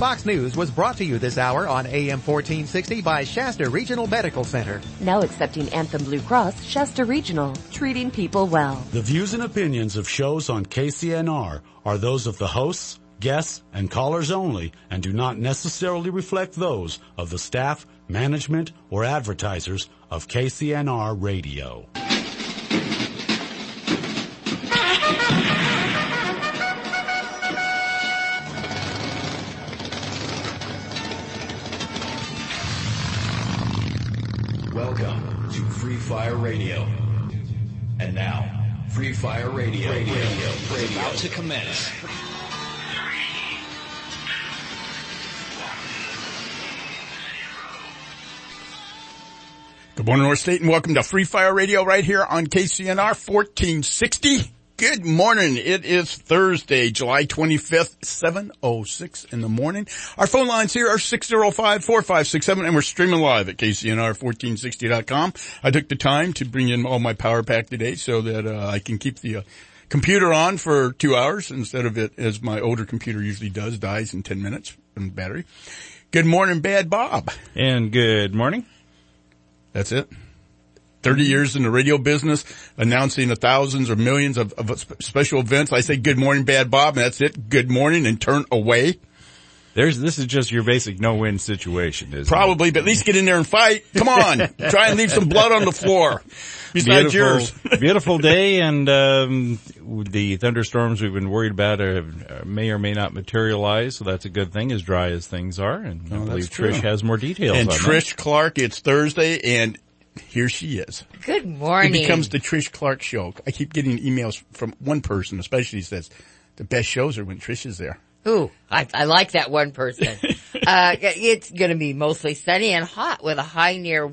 Fox News was brought to you this hour on AM 1460 by Shasta Regional Medical Center. Now accepting Anthem Blue Cross, Shasta Regional, treating people well. The views and opinions of shows on KCNR are those of the hosts, guests, and callers only and do not necessarily reflect those of the staff, management, or advertisers of KCNR Radio. Welcome to Free Fire Radio. And now, Free Fire Radio is about to commence. Good morning, North State, and welcome to Free Fire Radio right here on KCNR 1460. Good morning. It is Thursday, July 25th, 7:06 in the morning. Our phone lines here are 605-4567, and we're streaming live at KCNR1460.com. I took the time to bring in all my power pack today so that I can keep the computer on for 2 hours instead of it, as my older computer usually does, dies in 10 minutes from the battery. Good morning, Bad Bob. And good morning. That's it. 30 years in the radio business, announcing thousands or millions of special events. I say good morning, Bad Bob, and that's it. Good morning, and turn away. This is just your basic no-win situation, isn't Probably, but at least get in there and fight. Come on. Try and leave some blood on the floor. Besides yours. Beautiful day, and the thunderstorms we've been worried about may or may not materialize, so that's a good thing, as dry as things are. And I believe Trish has more details and on Trish that. Clark, it's Thursday, and here she is. Good morning. It becomes the Trish Clark show. I keep getting emails from one person, especially says the best shows are when Trish is there. Ooh, I like that one person. It's going to be mostly sunny and hot with a high near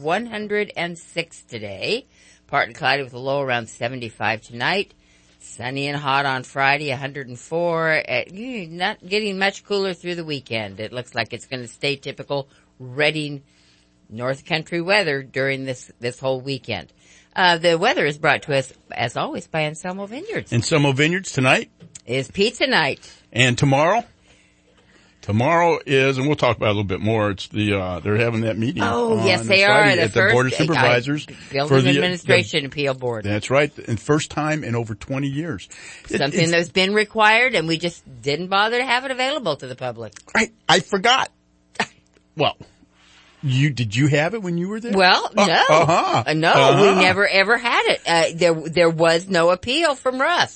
106 today. Partly cloudy with a low around 75 tonight. Sunny and hot on Friday, 104. Not getting much cooler through the weekend. It looks like it's going to stay typical Redding North Country weather during this whole weekend. The weather is brought to us, as always, by Anselmo Vineyards. Anselmo Vineyards tonight is pizza night. And tomorrow? Tomorrow is, and we'll talk about it a little bit more, it's they're having that meeting. Oh, yes, they are. At the Board of Supervisors. Building Administration Appeal Board. That's right. And first time in over 20 years. Something that's been required, and we just didn't bother to have it available to the public. I forgot. Well, did you have it when you were there? Well, no. No, we never ever had it. There was no appeal from Russ.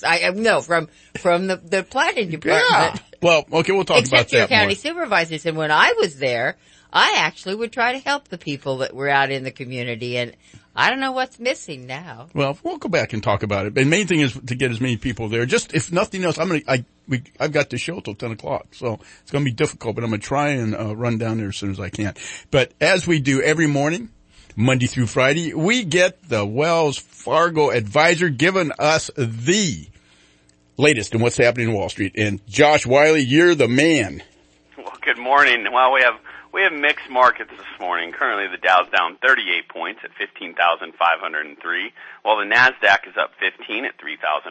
From the planning department. Yeah. Well, okay, we'll talk about that Except your county more. supervisors. And when I was there, I actually would try to help the people that were out in the community, and I don't know what's missing now. Well, we'll go back and talk about it. But the main thing is to get as many people there. Just, if nothing else, I've got the show till 10 o'clock, so it's going to be difficult, but I'm going to try and run down there as soon as I can. But as we do every morning, Monday through Friday, we get the Wells Fargo advisor giving us the latest in what's happening in Wall Street. And Josh Wiley, you're the man. Well, good morning. Well, we have mixed markets this morning. Currently, the Dow's down 38 points at 15,503, while the Nasdaq is up 15 at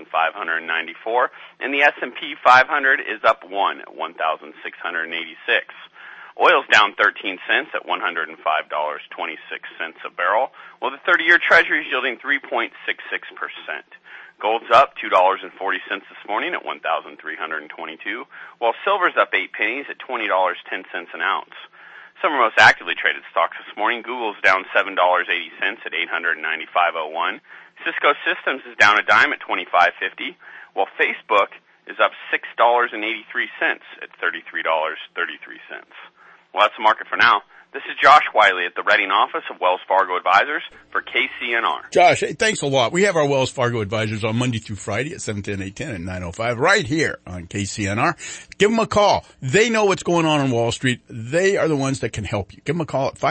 3,594, and the S&P 500 is up 1 at 1,686. Oil's down 13 cents at $105.26 a barrel, while the 30-year Treasury is yielding 3.66%. Gold's up $2.40 this morning at $1,322, while silver's up 8 pennies at $20.10 an ounce. Some of our most actively traded stocks this morning: Google's down $7.80 at $895.01. Cisco Systems is down a dime at $25.50, while Facebook is up $6.83 at $33.33. Well, that's the market for now. This is Josh Wiley at the Redding office of Wells Fargo Advisors for KCNR. Josh, hey, thanks a lot. We have our Wells Fargo Advisors on Monday through Friday at 7:10, 8:10, and 9:05 right here on KCNR. Give them a call. They know what's going on Wall Street. They are the ones that can help you. Give them a call at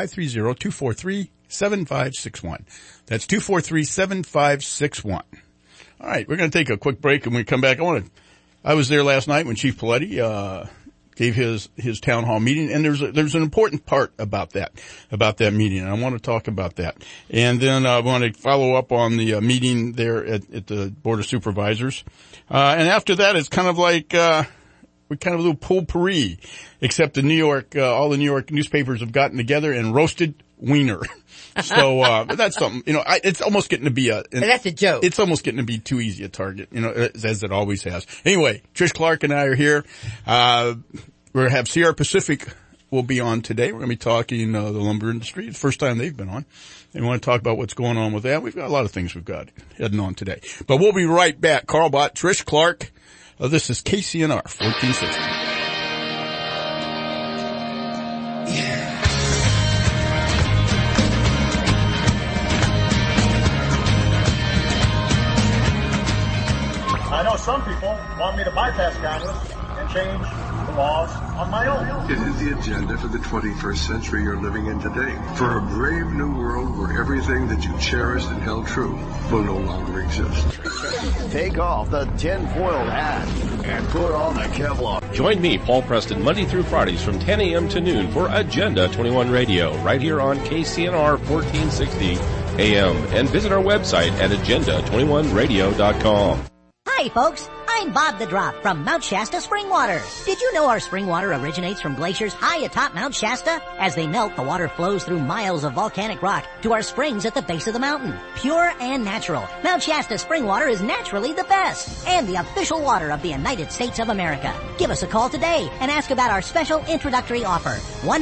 530-243-7561. That's 243-7561. All right, we're going to take a quick break, and when we come back, I was there last night when Chief Paletti gave his town hall meeting, and there's an important part about that meeting, and I want to talk about that. And then I want to follow up on the meeting there at the Board of Supervisors. And after that, it's kind of like kind of a little potpourri, except all the New York newspapers have gotten together and roasted wiener. So, that's something, it's almost getting to be that's a joke. It's almost getting to be too easy a target, as it always has. Anyway, Trish Clark and I are here. We're going to have Sierra Pacific will be on today. We're going to be talking, the lumber industry. It's the first time they've been on. And we want to talk about what's going on with that. We've got a lot of things we've got heading on today. But we'll be right back. Carl Bott, Trish Clark. This is KCNR 1460. I know some people want me to bypass Congress and change the laws on my own. It is the agenda for the 21st century you're living in today. For a brave new world where everything that you cherished and held true will no longer exist. Take off the tinfoil hat and put on the Kevlar. Join me, Paul Preston, Monday through Fridays from 10 a.m. to noon for Agenda 21 Radio, right here on KCNR 1460 AM. And visit our website at agenda21radio.com. Hi, folks. I'm Bob the Drop from Mount Shasta Spring Water. Did you know our spring water originates from glaciers high atop Mount Shasta? As they melt, the water flows through miles of volcanic rock to our springs at the base of the mountain. Pure and natural, Mount Shasta Spring Water is naturally the best and the official water of the United States of America. Give us a call today and ask about our special introductory offer.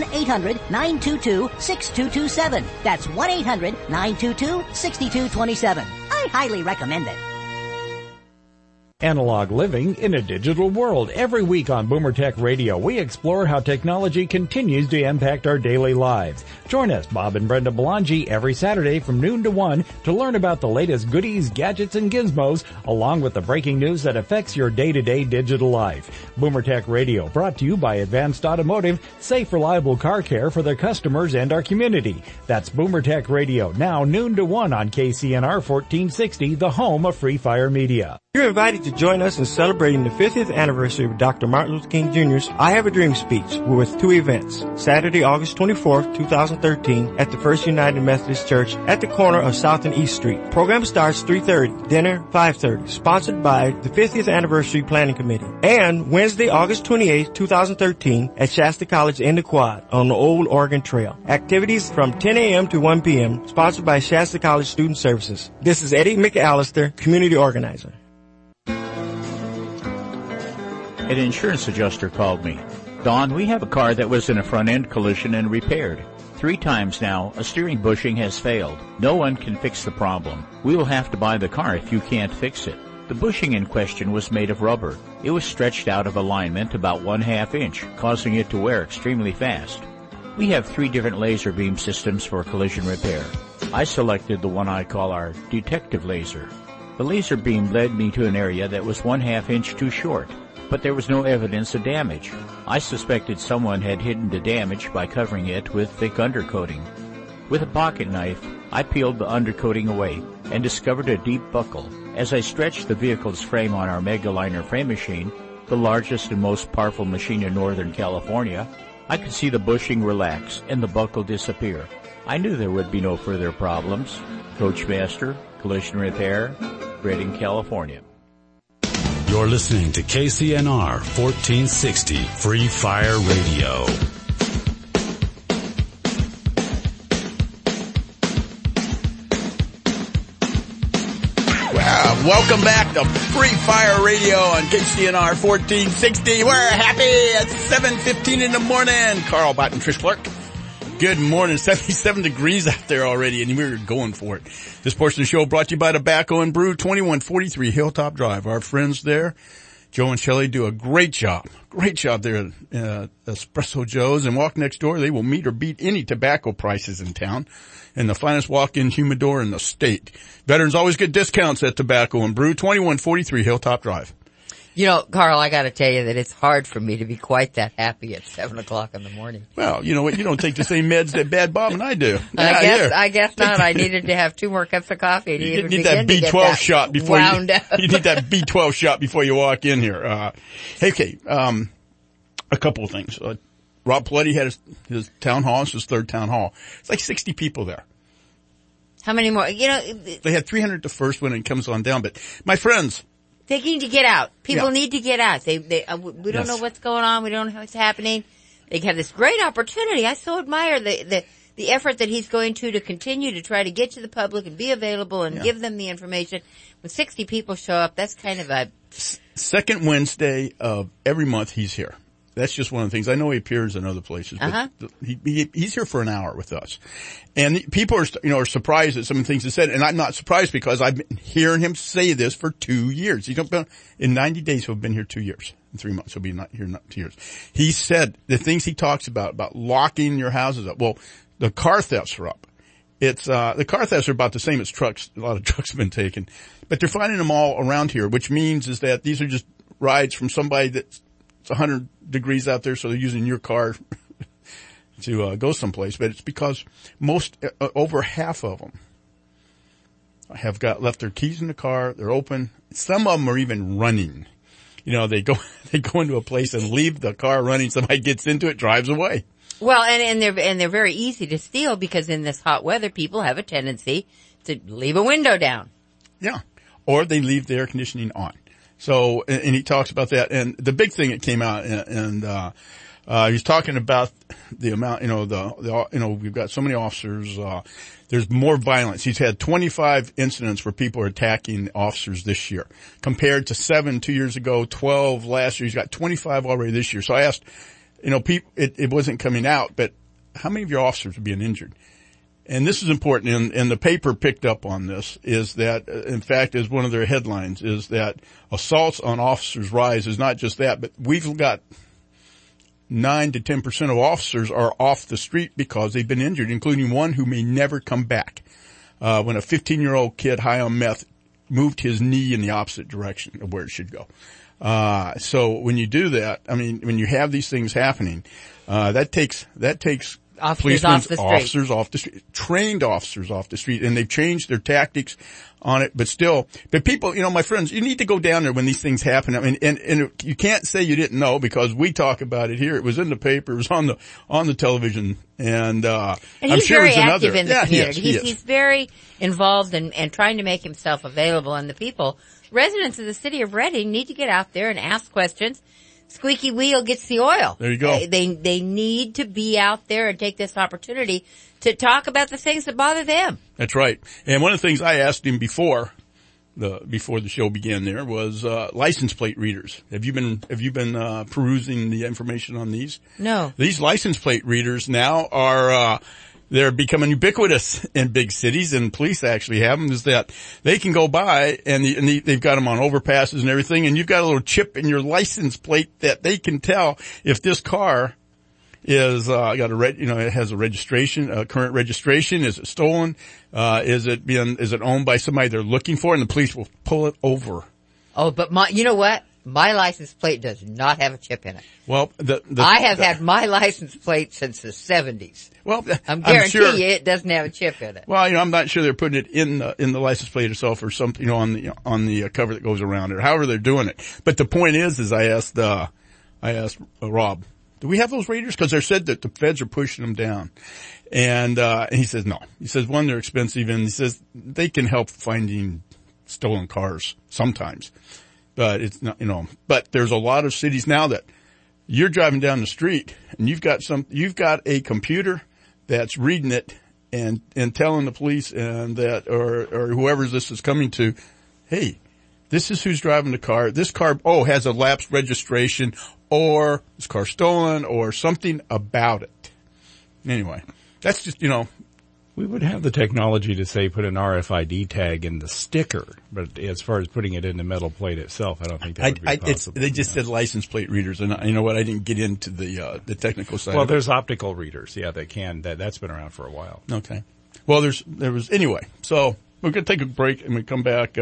1-800-922-6227. That's 1-800-922-6227. I highly recommend it. Analog living in a digital world. Every week on Boomer Tech Radio, we explore how technology continues to impact our daily lives. Join us, Bob and Brenda Belangi, every Saturday from noon to 1 to learn about the latest goodies, gadgets, and gizmos, along with the breaking news that affects your day-to-day digital life. Boomer Tech Radio, brought to you by Advanced Automotive, safe, reliable car care for their customers and our community. That's Boomer Tech Radio, now noon to 1 on KCNR 1460, the home of Free Fire Media. You're invited to join us in celebrating the 50th anniversary of Dr. Martin Luther King Jr.'s I Have a Dream speech with two events. Saturday, August 24th, 2013 at the First United Methodist Church at the corner of South and East Street. Program starts 3:30, dinner 5:30, sponsored by the 50th Anniversary Planning Committee. And Wednesday, August 28th, 2013 at Shasta College in the Quad on the Old Oregon Trail. Activities from 10 a.m. to 1 p.m. sponsored by Shasta College Student Services. This is Eddie McAllister, Community Organizer. An insurance adjuster called me. Don, we have a car that was in a front-end collision and repaired. 3 times now, a steering bushing has failed. No one can fix the problem. We will have to buy the car if you can't fix it. The bushing in question was made of rubber. It was stretched out of alignment about 1/2 inch, causing it to wear extremely fast. We have 3 different laser beam systems for collision repair. I selected the one I call our detective laser. The laser beam led me to an area that was 1/2 inch too short, but there was no evidence of damage. I suspected someone had hidden the damage by covering it with thick undercoating. With a pocket knife, I peeled the undercoating away and discovered a deep buckle. As I stretched the vehicle's frame on our Megaliner frame machine, the largest and most powerful machine in Northern California, I could see the bushing relax and the buckle disappear. I knew there would be no further problems. Coachmaster, Collision Repair, Redding, California. You're listening to KCNR 1460 Free Fire Radio. Welcome back to Free Fire Radio on KCNR 1460. We're happy at 7:15 in the morning. Carl Bott and Trish Clark. Good morning. 77 degrees out there already, and we're going for it. This portion of the show brought to you by Tobacco and Brew, 2143 Hilltop Drive. Our friends there, Joe and Shelley, do a great job there at Espresso Joe's. And walk next door, they will meet or beat any tobacco prices in town. And the finest walk-in humidor in the state. Veterans always get discounts at Tobacco and Brew, 2143 Hilltop Drive. You know, Carl, I got to tell you that it's hard for me to be quite that happy at 7 o'clock in the morning. Well, you know what? You don't take the same meds that Bad Bob and I do. I guess not. I needed to have 2 more cups of coffee. You need that B12 shot before you need that B12 shot before you walk in here. Okay, a couple of things. Rob Paletti had his town hall. It's his 3rd town hall. It's like 60 people there. How many more? You know, they had 300 the first one and it comes on down. But my friends, They need to get out. People Yeah. need to get out. We don't know what's going on. We don't know what's happening. They have this great opportunity. I so admire the effort that he's going to continue to try to get to the public and be available and give them the information. When 60 people show up, that's kind of a... Second Wednesday of every month he's here. That's just one of the things. I know he appears in other places, but he's here for an hour with us. And people are surprised at some of the things he said. And I'm not surprised because I've been hearing him say this for 2 years. In 90 days, he'll have been here 2 years. In 3 months, he'll be not here 2 years. He said the things he talks about locking your houses up. Well, the car thefts are up. The car thefts are about the same as trucks. A lot of trucks have been taken, but they're finding them all around here, which means is that these are just rides from somebody that's 100 degrees out there, so they're using your car to go someplace. But it's because over half of them have left their keys in the car. They're open. Some of them are even running. They go into a place and leave the car running. Somebody gets into it, drives away. Well, and they're very easy to steal because in this hot weather, people have a tendency to leave a window down. Yeah. Or they leave the air conditioning on. So, and he talks about that. And the big thing that came out, and he's talking about the amount, we've got so many officers, there's more violence. He's had 25 incidents where people are attacking officers this year compared to 7 2 years ago, 12 last year. He's got 25 already this year. So I asked, people, it wasn't coming out, but how many of your officers are being injured? And this is important, and the paper picked up on this, is that, in fact, as one of their headlines, is that assaults on officers rise is not just that, but we've got 9 to 10% of officers are off the street because they've been injured, including one who may never come back. When a 15-year-old kid high on meth moved his knee in the opposite direction of where it should go. So when you do that, when you have these things happening, that takes officers off the street. Trained officers off the street, and they've changed their tactics on it, but people, my friends, you need to go down there when these things happen. And you can't say you didn't know because we talk about it here. It was in the paper, it was on the television, and he's I'm sure very it's another. active in the community. He is. He's very involved and trying to make himself available, and the people, residents of the city of Reading, need to get out there and ask questions. Squeaky wheel gets the oil. There you go. They need to be out there and take this opportunity to talk about the things that bother them. That's right. And one of the things I asked him before the show began there was license plate readers. Have you been perusing the information on these? No. These license plate readers now are they're becoming ubiquitous in big cities, and police actually have them, is that they can go by and they've got them on overpasses and everything, and you've got a little chip in your license plate that they can tell if this car is it has a registration, a current registration. Is it stolen? Is it owned by somebody they're looking for? And the police will pull it over. Oh, but you know what? My license plate does not have a chip in it. Well, I have had my license plate since the 70s. Well, I'm guaranteeing you it doesn't have a chip in it. Well, I'm not sure they're putting it in the license plate itself or something, on the cover that goes around it, or however they're doing it. But the point is I asked Rob, do we have those readers? Because they said that the feds are pushing them down. And he says no. He says, one, they're expensive, and he says they can help finding stolen cars sometimes. But it's not, but there's a lot of cities now that you're driving down the street and you've got a computer that's reading it and telling the police and that, or whoever this is coming to, hey, this is who's driving the car. This car, has a lapsed registration, or this car stolen, or something about it. Anyway, that's just, We would have the technology to say put an RFID tag in the sticker, but as far as putting it in the metal plate itself, I don't think that would be possible. They just said license plate readers, and you know what? I didn't get into the technical side. Well, there's optical readers, they can. That's been around for a while. Okay. Well, there was anyway. So we're gonna take a break, and we come back.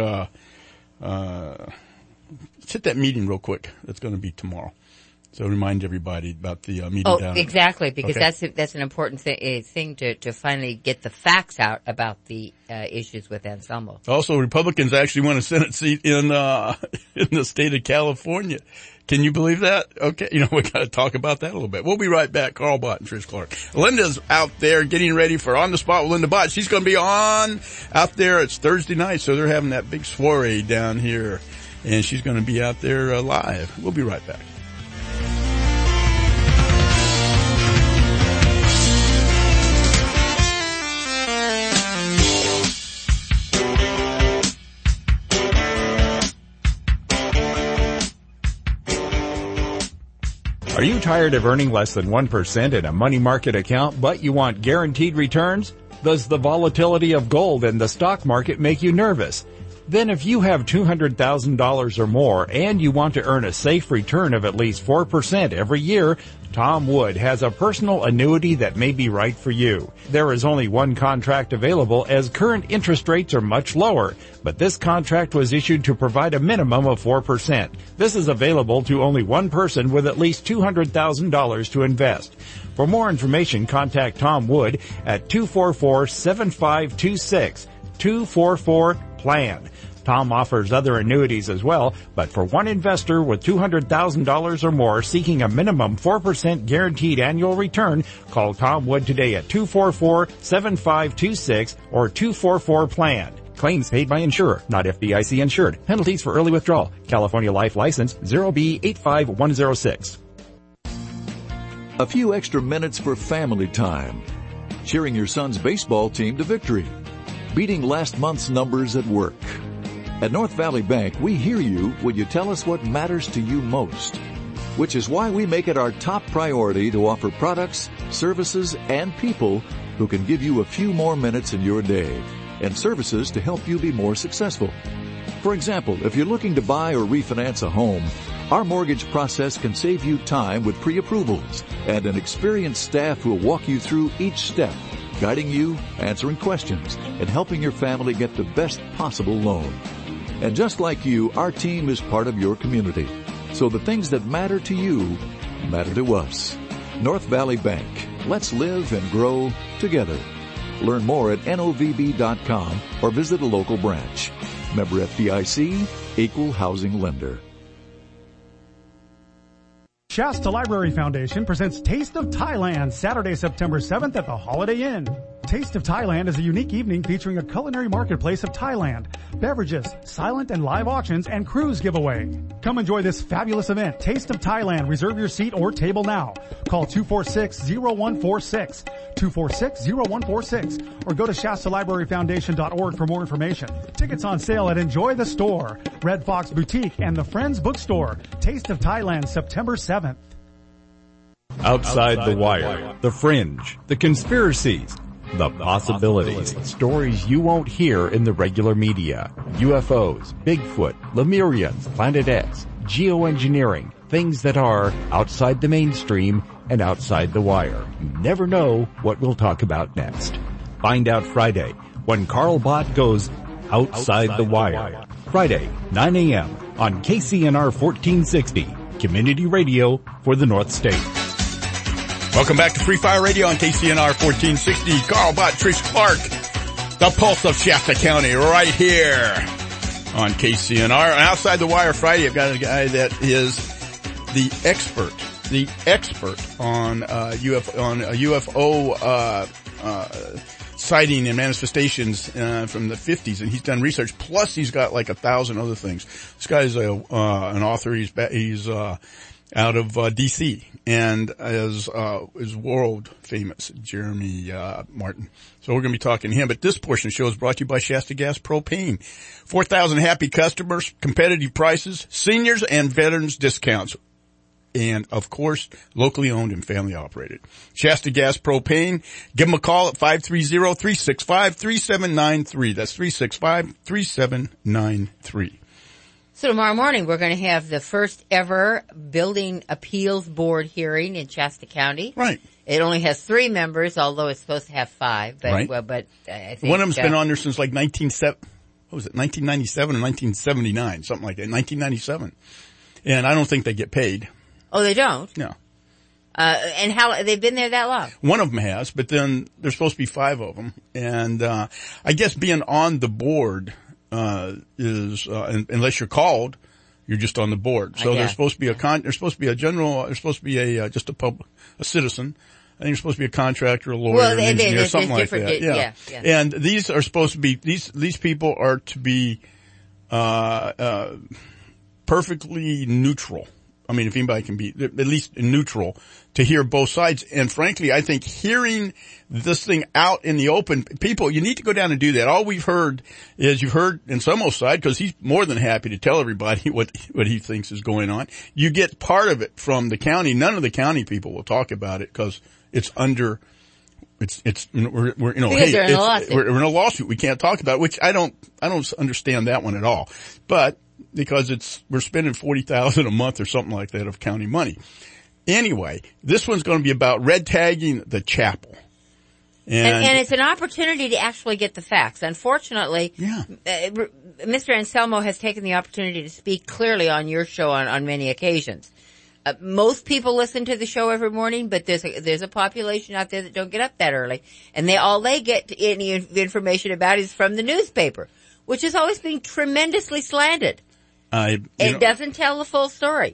Let's hit that meeting real quick. That's going to be tomorrow. So remind everybody about the meeting down. Oh, exactly, because that's an important thing to finally get the facts out about the issues with Anselmo. Also, Republicans actually want a Senate seat in the state of California. Can you believe that? Okay, we got to talk about that a little bit. We'll be right back. Carl Bott and Trish Clark. Linda's out there getting ready for On the Spot with Linda Bott. She's going to be on out there. It's Thursday night, so they're having that big soiree down here and she's going to be out there live. We'll be right back. Are you tired of earning less than 1% in a money market account, but you want guaranteed returns? Does the volatility of gold and the stock market make you nervous? Then if you have $200,000 or more and you want to earn a safe return of at least 4% every year, Tom Wood has a personal annuity that may be right for you. There is only one contract available as current interest rates are much lower, but this contract was issued to provide a minimum of 4%. This is available to only one person with at least $200,000 to invest. For more information, contact Tom Wood at 244-7526, 244-PLAN. Tom offers other annuities as well, but for one investor with $200,000 or more seeking a minimum 4% guaranteed annual return, call Tom Wood today at 244-7526 or 244-PLAN. Claims paid by insurer, not FDIC insured. Penalties for early withdrawal. California Life License 0B85106. A few extra minutes for family time. Cheering your son's baseball team to victory. Beating last month's numbers at work. At North Valley Bank, we hear you when you tell us what matters to you most, which is why we make it our top priority to offer products, services, and people who can give you a few more minutes in your day, and services to help you be more successful. For example, if you're looking to buy or refinance a home, our mortgage process can save you time with pre-approvals and an experienced staff who will walk you through each step, guiding you, answering questions, and helping your family get the best possible loan. And just like you, our team is part of your community. So the things that matter to you matter to us. North Valley Bank. Let's live and grow together. Learn more at novb.com or visit a local branch. Member FDIC, Equal Housing Lender. Shasta Library Foundation presents Taste of Thailand, Saturday, September 7th at the Holiday Inn. Taste of Thailand is a unique evening featuring a culinary marketplace of Thailand, beverages, silent and live auctions, and cruise giveaway. Come enjoy this fabulous event. Taste of Thailand. Reserve your seat or table now. Call 246-0146, 246-0146, or go to ShastaLibraryFoundation.org for more information. Tickets on sale at Enjoy the Store, Red Fox Boutique, and the Friends Bookstore. Taste of Thailand, September 7th. Outside the Wire, The Fringe, The Conspiracies, The Possibilities, stories you won't hear in the regular media. UFOs, Bigfoot, Lemurians, Planet X, geoengineering, things that are outside the mainstream and outside the wire. You never know what we'll talk about next. Find out Friday when Carl Bott goes Outside the Wire. Friday, 9 a.m. on KCNR 1460, community radio for the North State. Welcome back to Free Fire Radio on KCNR 1460. Carl Bott, Trish Clark, the pulse of Shasta County right here on KCNR. And Outside the Wire Friday, I've got a guy that is the expert on UFO sighting and manifestations from the 50s, and he's done research. Plus, he's got like 1,000 other things. This guy's an author. He's out of D.C. and is world famous, Jeremy Martin. So we're going to be talking to him. But this portion of the show is brought to you by Shasta Gas Propane. 4,000 happy customers, competitive prices, seniors and veterans discounts. And, of course, locally owned and family operated. Shasta Gas Propane. Give them a call at 530-365-3793. That's 365-3793. So tomorrow morning we're going to have the first ever Building Appeals Board hearing in Shasta County. Right. It only has 3 members, although it's supposed to have 5. But, right. Well, but I think one of them's been on there since like 1997 or 1979, something like that, 1997. And I don't think they get paid. Oh, they don't? No. And how, they've been there that long? One of them has, but then there's supposed to be 5 of them. And, I guess being on the board, is, unless you're called, you're just on the board. So there's supposed to be just a citizen. I think you're supposed to be a contractor, a lawyer, an engineer, something like that. Yeah. And these are supposed to be, these people are to be, perfectly neutral. I mean, if anybody can be at least neutral to hear both sides. And frankly, I think hearing this thing out in the open, people, you need to go down and do that. All we've heard is you've heard Anselmo's side, because he's more than happy to tell everybody what he thinks is going on. You get part of it from the county. None of the county people will talk about it because it's under, we're in a lawsuit. We can't talk about it, which I don't understand that one at all. But because we're spending $40,000 a month or something like that of county money. Anyway, this one's going to be about red tagging the chapel. And it's an opportunity to actually get the facts. Unfortunately, Mr. Anselmo has taken the opportunity to speak clearly on your show on many occasions. Most people listen to the show every morning, but there's a population out there that don't get up that early, and all they get any information about is from the newspaper, which has always been tremendously slanted. It doesn't tell the full story.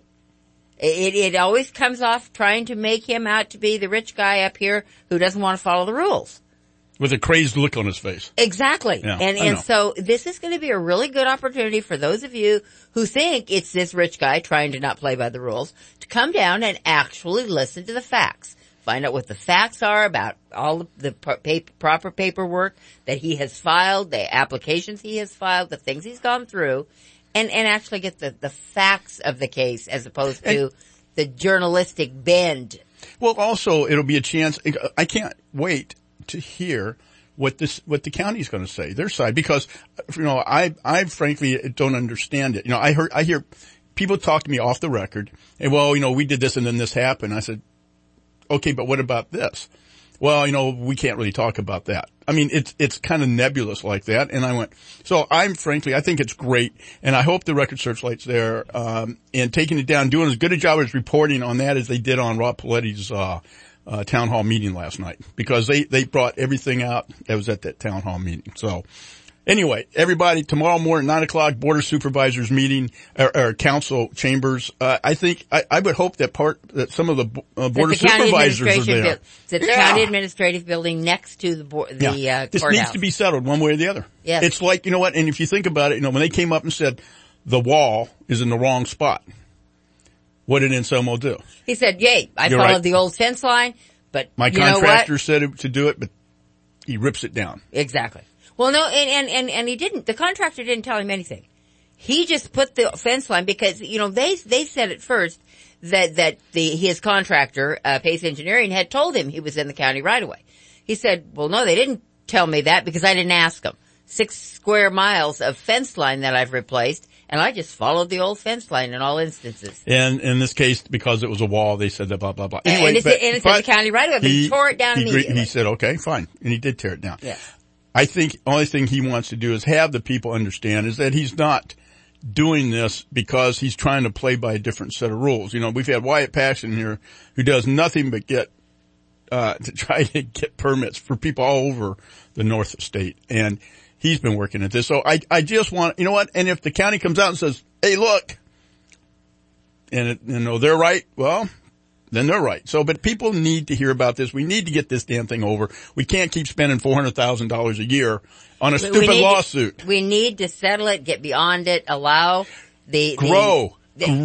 It always comes off trying to make him out to be the rich guy up here who doesn't want to follow the rules. With a crazed look on his face. Exactly. Yeah, and so this is going to be a really good opportunity for those of you who think it's this rich guy trying to not play by the rules to come down and actually listen to the facts. Find out what the facts are about all the proper paperwork that he has filed, the applications he has filed, the things he's gone through, and actually get the facts of the case as opposed to the journalistic bend. Well, also, it'll be a chance. I can't wait to hear what the county's going to say, their side, because, I frankly don't understand it. I hear people talk to me off the record, and we did this and then this happened. I said, okay, but what about this? Well, we can't really talk about that. I mean, it's kind of nebulous like that. And I went, so I think it's great. And I hope the Record Searchlight's there, and taking it down, doing as good a job as reporting on that as they did on Rob Paletti's, town hall meeting last night, because they brought everything out that was at that town hall meeting. So anyway, everybody, tomorrow morning, 9:00, Board of Supervisors meeting, or council chambers. I think, I would hope that some of the Board of Supervisors are there. It's at the county administrative building next to the courthouse. This needs to be settled one way or the other. Yes. It's like, and if you think about it, when they came up and said the wall is in the wrong spot, what did Anselmo do? He said, I followed the old fence line, but my contractor said to do it, but he rips it down. Exactly. Well, no, and he didn't. The contractor didn't tell him anything. He just put the fence line because, they said at first that his contractor, Pace Engineering, had told him he was in the county right away. He said, well, no, they didn't tell me that because I didn't ask them. 6 square miles of fence line that I've replaced, and I just followed the old fence line in all instances. And in this case, because it was a wall, they said that blah, blah, blah. Anyway, and it's in the county right away, but he tore it down immediately. He said, okay, fine. And he did tear it down. Yeah. I think the only thing he wants to do is have the people understand is that he's not doing this because he's trying to play by a different set of rules. We've had Wyatt Paxton here who does nothing but to try to get permits for people all over the north state. And he's been working at this. So I just want, and if the county comes out and says, hey, look, and they're right, well, then they're right. So, but people need to hear about this. We need to get this damn thing over. We can't keep spending $400,000 a year on a stupid lawsuit. We need to settle it, get beyond it, allow grow.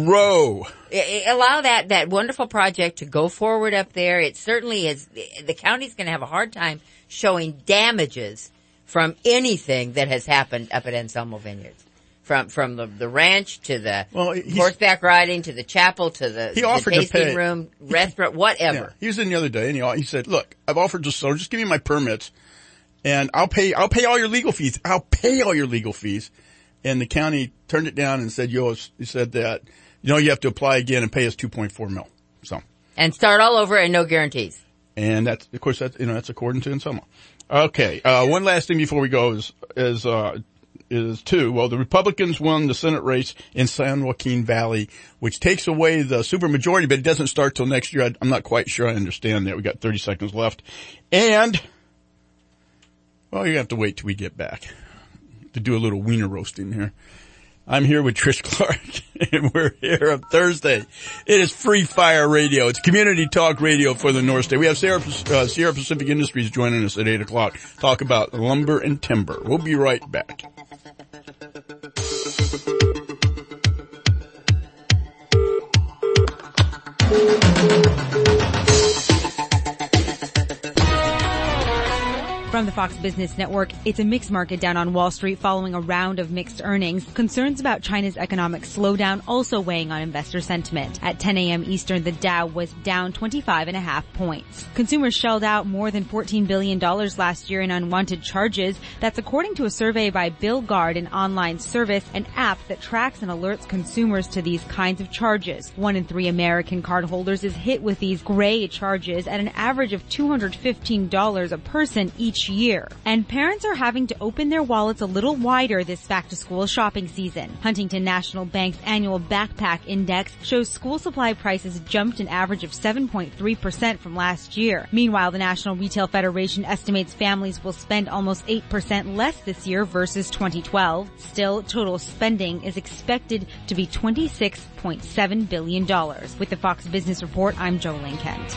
Allow that wonderful project to go forward up there. It certainly is. The county's going to have a hard time showing damages from anything that has happened up at Anselmo Vineyards. From the ranch to the horseback riding to the chapel to the tasting room, restaurant, whatever. Yeah. He was in the other day and he said, look, I've offered just give me my permits and I'll pay all your legal fees. I'll pay all your legal fees. And the county turned it down and said, he said that, you have to apply again and pay us $2.4 million. So. And start all over and no guarantees. And that's according to Anselmo. Okay. One last thing before we go is the Republicans won the Senate race in San Joaquin Valley, which takes away the supermajority, but it doesn't start till next year. I'm not quite sure I understand that. We got 30 seconds left. And, you have to wait till we get back to do a little wiener roasting here. I'm here with Trish Clark, and we're here on Thursday. It is Free Fire Radio. It's community talk radio for the North State. We have Sierra Pacific Industries joining us at 8 o'clock. Talk about lumber and timber. We'll be right back. From the Fox Business Network, it's a mixed market down on Wall Street following a round of mixed earnings. Concerns about China's economic slowdown also weighing on investor sentiment. At 10 a.m. Eastern, the Dow was down 25.5 points. Consumers shelled out more than $14 billion last year in unwanted charges. That's according to a survey by BillGuard, an online service, an app that tracks and alerts consumers to these kinds of charges. 1 in 3 American cardholders is hit with these gray charges at an average of $215 a person each year. And parents are having to open their wallets a little wider this back-to-school shopping season. Huntington National Bank's annual Backpack Index shows school supply prices jumped an average of 7.3% from last year. Meanwhile, the National Retail Federation estimates families will spend almost 8% less this year versus 2012. Still, total spending is expected to be $26.7 billion. With the Fox Business Report, I'm Jolene Kent.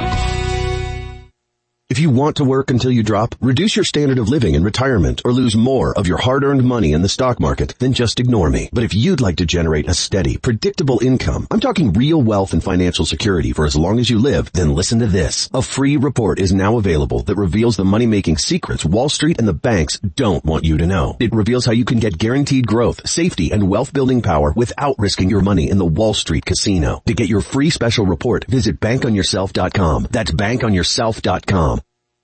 If you want to work until you drop, reduce your standard of living in retirement, or lose more of your hard-earned money in the stock market, then just ignore me. But if you'd like to generate a steady, predictable income, I'm talking real wealth and financial security for as long as you live, then listen to this. A free report is now available that reveals the money-making secrets Wall Street and the banks don't want you to know. It reveals how you can get guaranteed growth, safety, and wealth-building power without risking your money in the Wall Street casino. To get your free special report, visit bankonyourself.com. That's bankonyourself.com.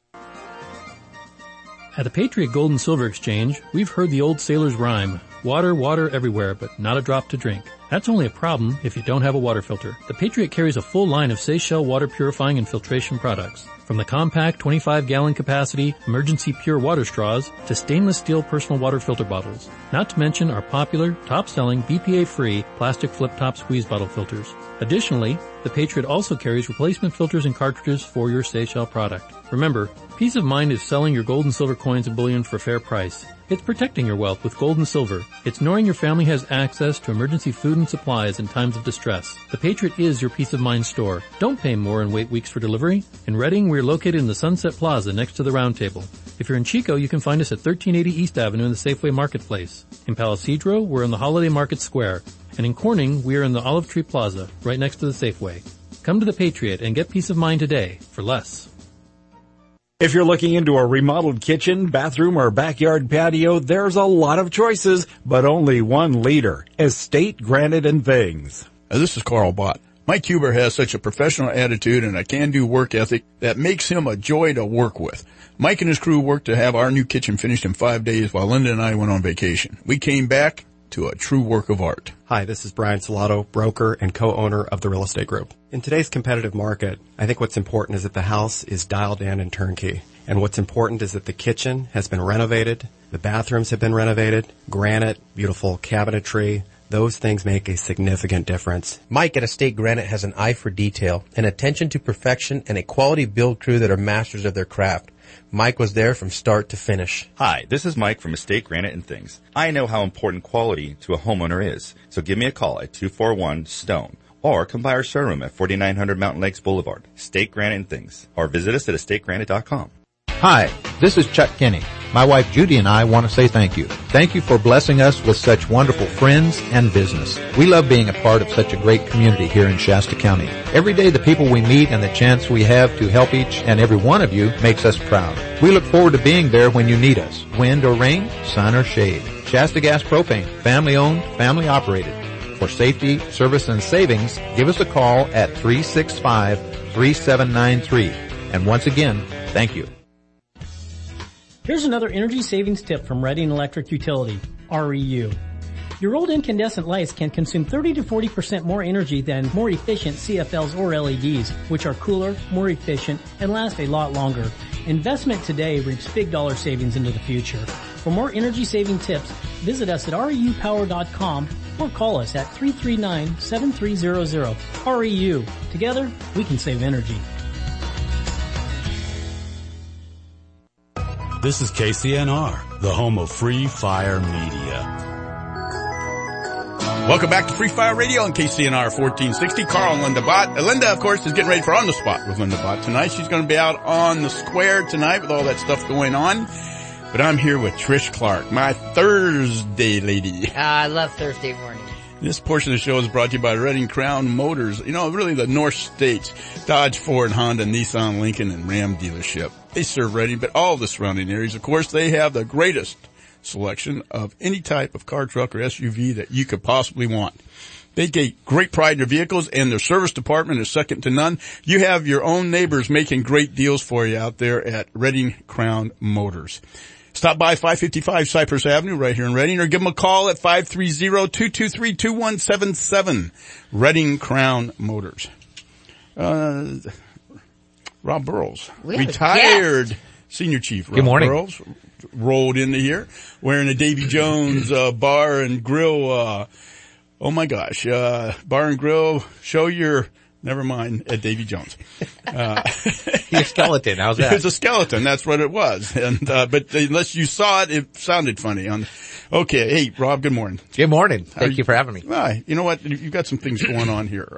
At the Patriot Gold and Silver Exchange, we've heard the old sailor's rhyme, water, water everywhere, but not a drop to drink. That's only a problem if you don't have a water filter. The Patriot carries a full line of Seychelles water purifying and filtration products. From the compact 25-gallon capacity emergency pure water straws to stainless steel personal water filter bottles. Not to mention our popular, top-selling, BPA-free plastic flip-top squeeze bottle filters. Additionally, the Patriot also carries replacement filters and cartridges for your Seychelles product. Remember, peace of mind is selling your gold and silver coins and bullion for a fair price. It's protecting your wealth with gold and silver. It's knowing your family has access to emergency food and supplies in times of distress. The Patriot is your peace of mind store. Don't pay more and wait weeks for delivery. In Reading, we're located in the Sunset Plaza next to the Round Table. If you're in Chico, you can find us at 1380 East Avenue in the Safeway Marketplace. In Palo Cedro, we're in the Holiday Market Square. And in Corning, we are in the Olive Tree Plaza, right next to the Safeway. Come to the Patriot and get peace of mind today for less. If you're looking into a remodeled kitchen, bathroom, or backyard patio, there's a lot of choices, but only one leader. Estate Granite and Things. This is Carl Bott. Mike Huber has such a professional attitude and a can-do work ethic that makes him a joy to work with. Mike and his crew worked to have our new kitchen finished in 5 days while Linda and I went on vacation. We came back to a true work of art. Hi, this is Brian Salato, broker and co-owner of the Real Estate Group. In today's competitive market, I think what's important is that the house is dialed in and turnkey. And what's important is that the kitchen has been renovated, the bathrooms have been renovated, granite, beautiful cabinetry. Those things make a significant difference. Mike at Estate Granite has an eye for detail, an attention to perfection, and a quality build crew that are masters of their craft. Mike was there from start to finish. Hi, this is Mike from Estate Granite and Things. I know how important quality to a homeowner is, so give me a call at 241-STONE. Or come by our showroom at 4900 Mountain Lakes Boulevard, Estate Granite and Things. Or visit us at estategranite.com. Hi, this is Chuck Kinney. My wife Judy and I want to say thank you. Thank you for blessing us with such wonderful friends and business. We love being a part of such a great community here in Shasta County. Every day the people we meet and the chance we have to help each and every one of you makes us proud. We look forward to being there when you need us. Wind or rain, sun or shade. Shasta Gas Propane, family owned, family operated. For safety, service, and savings, give us a call at 365-3793. And once again, thank you. Here's another energy savings tip from Reading Electric Utility, REU. Your old incandescent lights can consume 30 to 40% more energy than more efficient CFLs or LEDs, which are cooler, more efficient, and last a lot longer. Investment today reaps big dollar savings into the future. For more energy saving tips, visit us at reupower.com or call us at 339-7300. REU. Together, we can save energy. This is KCNR, the home of Free Fire Media. Welcome back to Free Fire Radio on KCNR 1460. Carl and Linda Bott. Linda, of course, is getting ready for On the Spot with Linda Bott tonight. She's going to be out on the square tonight with all that stuff going on. But I'm here with Trish Clark, my Thursday lady. I love Thursday morning. This portion of the show is brought to you by Redding Crown Motors. You know, really the North States, Dodge, Ford, Honda, Nissan, Lincoln, and Ram dealership. They serve Redding, but all the surrounding areas. Of course, they have the greatest selection of any type of car, truck, or SUV that you could possibly want. They take great pride in their vehicles, and their service department is second to none. You have your own neighbors making great deals for you out there at Redding Crown Motors. Stop by 555 Cypress Avenue right here in Redding, or give them a call at 530-223-2177. Redding Crown Motors. Rob Burrows, retired senior chief. Rob Burrows rolled into here wearing a Davy Jones bar and grill. Oh my gosh, bar and grill. Show your. Never mind, at Davy Jones. Your skeleton, how's that? It was a skeleton, that's what it was. And, but unless you saw it, it sounded funny. Okay, hey, Rob, good morning. Good morning. Thank you for having me. You know what? You've got some things going on here,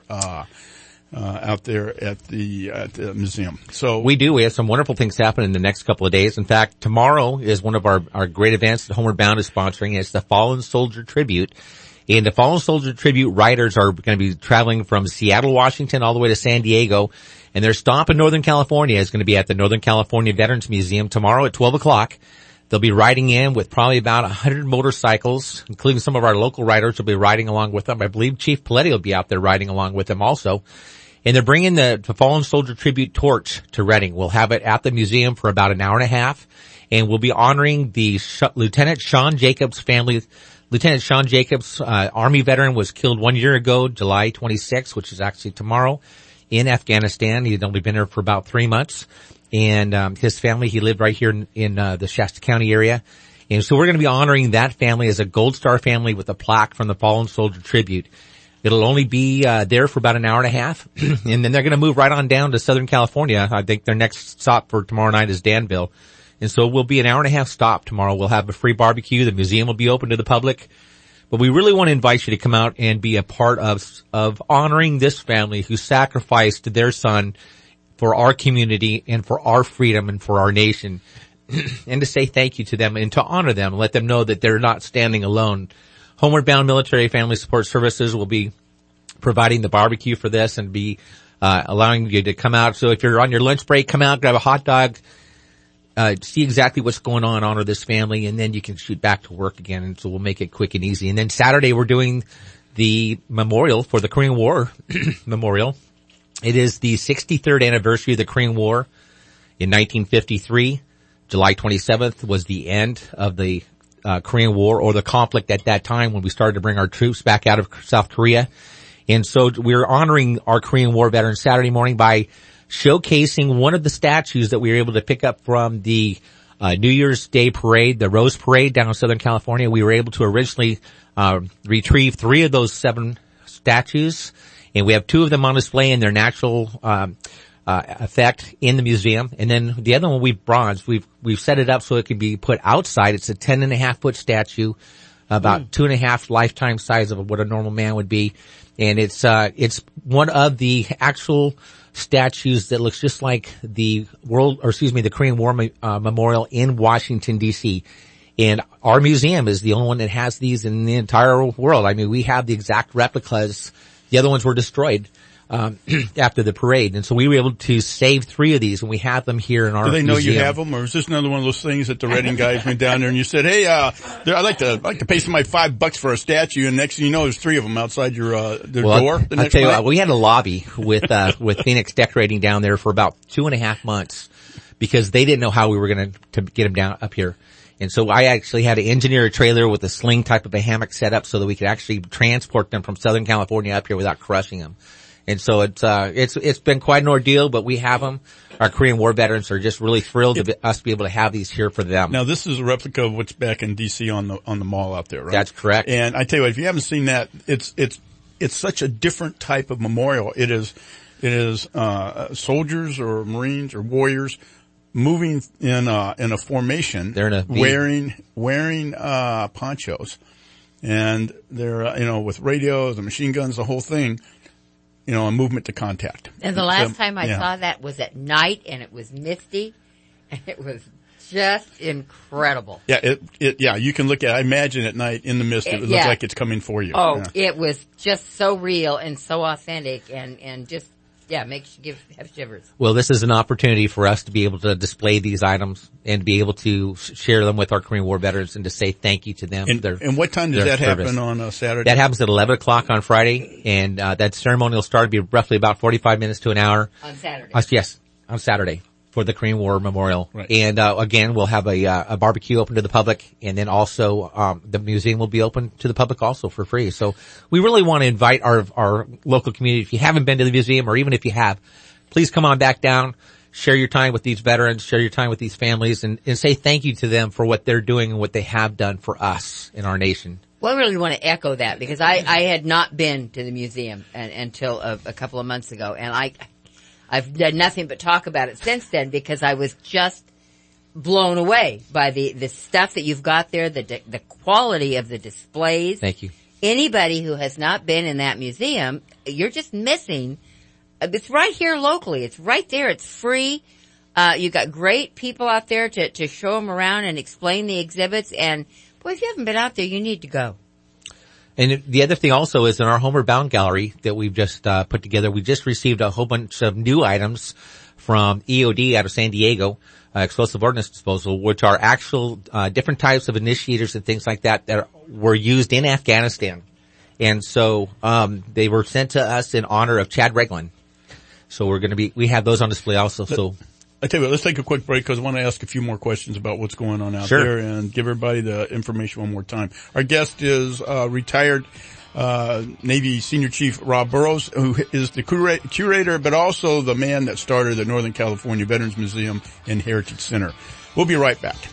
out there at the museum. So we do. We have some wonderful things happening in the next couple of days. In fact, tomorrow is one of our great events that Homeward Bound is sponsoring. It's the Fallen Soldier Tribute. And the Fallen Soldier Tribute riders are going to be traveling from Seattle, Washington, all the way to San Diego. And their stop in Northern California is going to be at the Northern California Veterans Museum tomorrow at 12 o'clock. They'll be riding in with probably about 100 motorcycles, including some of our local riders will be riding along with them. I believe Chief Paletti will be out there riding along with them also. And they're bringing the Fallen Soldier Tribute torch to Redding. We'll have it at the museum for about an hour and a half. And we'll be honoring the Lieutenant Sean Jacobs family. Lieutenant Sean Jacobs, Army veteran, was killed 1 year ago, July 26th, which is actually tomorrow, in Afghanistan. He had only been there for about 3 months. And his family, he lived right here in the Shasta County area. And so we're going to be honoring that family as a Gold Star family with a plaque from the Fallen Soldier Tribute. It'll only be there for about an hour and a half. And then they're going to move right on down to Southern California. I think their next stop for tomorrow night is Danville. And so we'll be an hour and a half stop tomorrow. We'll have a free barbecue. The museum will be open to the public. But we really want to invite you to come out and be a part of honoring this family who sacrificed their son for our community and for our freedom and for our nation. And to say thank you to them and to honor them, let them know that they're not standing alone. Homeward Bound Military Family Support Services will be providing the barbecue for this and be allowing you to come out. So if you're on your lunch break, come out, grab a hot dog, see exactly what's going on, honor this family, and then you can shoot back to work again. And so we'll make it quick and easy. And then Saturday we're doing the memorial for the Korean War memorial. It is the 63rd anniversary of the Korean War in 1953. July 27th was the end of the Korean War, or the conflict at that time when we started to bring our troops back out of South Korea. And so we're honoring our Korean War veterans Saturday morning by showcasing one of the statues that we were able to pick up from the New Year's Day parade, the Rose Parade down in Southern California. We were able to originally retrieve 3 of those 7 statues, and we have 2 of them on display in their natural effect in the museum. And then the other one we've bronzed. We've set it up so it can be put outside. It's a 10.5-foot statue, about 2.5 lifetime size of what a normal man would be. And it's one of the actual statues that looks just like the Korean War memorial in Washington, D.C. And our museum is the only one that has these in the entire world. I mean, we have the exact replicas. The other ones were destroyed after the parade. And so we were able to save 3 of these, and we have them here in our museum. Do they know you have them, or is this another one of those things that the Redding guys went down there and you said, hey, I'd like to pay somebody $5 for a statue, and next thing you know, there's 3 of them outside your door? I'll tell you what, we had a lobby with Phoenix Decorating down there for about 2.5 months because they didn't know how we were going to get them down up here. And so I actually had to engineer a trailer with a sling type of a hammock set up so that we could actually transport them from Southern California up here without crushing them. And so it's been quite an ordeal, but we have them. Our Korean War veterans are just really thrilled to us to be able to have these here for them. Now this is a replica of what's back in DC on the mall out there, right? That's correct. And I tell you what, if you haven't seen that, it's such a different type of memorial. It is soldiers or Marines or warriors moving in a formation. They're in a wearing ponchos, and they're with radios, the machine guns, the whole thing. A movement to contact. And the last time I saw that was at night, and it was misty, and it was just incredible. Yeah, you can look at it. I imagine at night in the mist, it would look like it's coming for you. Oh, it was just so real and so authentic and just, makes you have shivers. Well, this is an opportunity for us to be able to display these items and be able to share them with our Korean War veterans and to say thank you to them. And what time does that happen on Saturday? That happens at 11 o'clock on Friday, and that ceremony will start to be roughly about 45 minutes to an hour. On Saturday. Yes, on Saturday for the Korean War Memorial. Right. And again, we'll have a barbecue open to the public, and then also the museum will be open to the public also for free. So we really want to invite our local community. If you haven't been to the museum, or even if you have, please come on back down, share your time with these veterans, share your time with these families, and say thank you to them for what they're doing and what they have done for us in our nation. Well, I really want to echo that because I had not been to the museum until a couple of months ago, and I've done nothing but talk about it since then because I was just blown away by the stuff that you've got there, the quality of the displays. Thank you. Anybody who has not been in that museum, you're just missing. It's right here locally. It's right there. It's free. You've got great people out there to show them around and explain the exhibits. And boy, if you haven't been out there, you need to go. And the other thing also is in our Homeward Bound gallery that we've just put together, we just received a whole bunch of new items from EOD out of San Diego, Explosive Ordnance Disposal, which are actual different types of initiators and things like that were used in Afghanistan. And so they were sent to us in honor of Chad Reglan. So we have those on display also. So I tell you what, let's take a quick break because I want to ask a few more questions about what's going on out there and give everybody the information one more time. Our guest is retired Navy Senior Chief Rob Burrows, who is the curator, but also the man that started the Northern California Veterans Museum and Heritage Center. We'll be right back.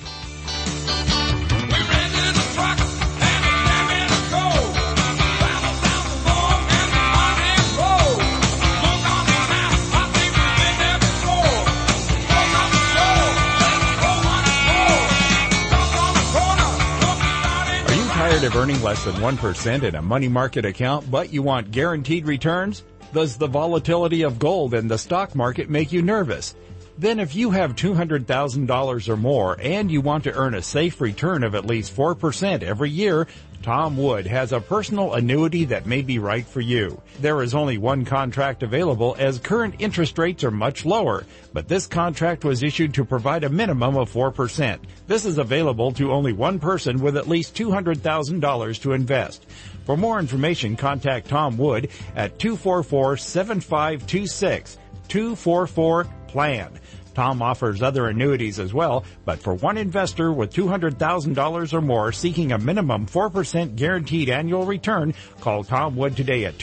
Tired of earning less than 1% in a money market account, but you want guaranteed returns? Does the volatility of gold in the stock market make you nervous? Then if you have $200,000 or more and you want to earn a safe return of at least 4% every year, Tom Wood has a personal annuity that may be right for you. There is only one contract available as current interest rates are much lower, but this contract was issued to provide a minimum of 4%. This is available to only one person with at least $200,000 to invest. For more information, contact Tom Wood at 244-7526, 244-PLAN. Tom offers other annuities as well, but for one investor with $200,000 or more seeking a minimum 4% guaranteed annual return, call Tom Wood today at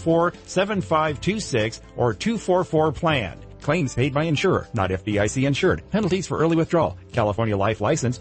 244-7526 or 244-PLAN. Claims paid by insurer, not FDIC insured. Penalties for early withdrawal. California Life License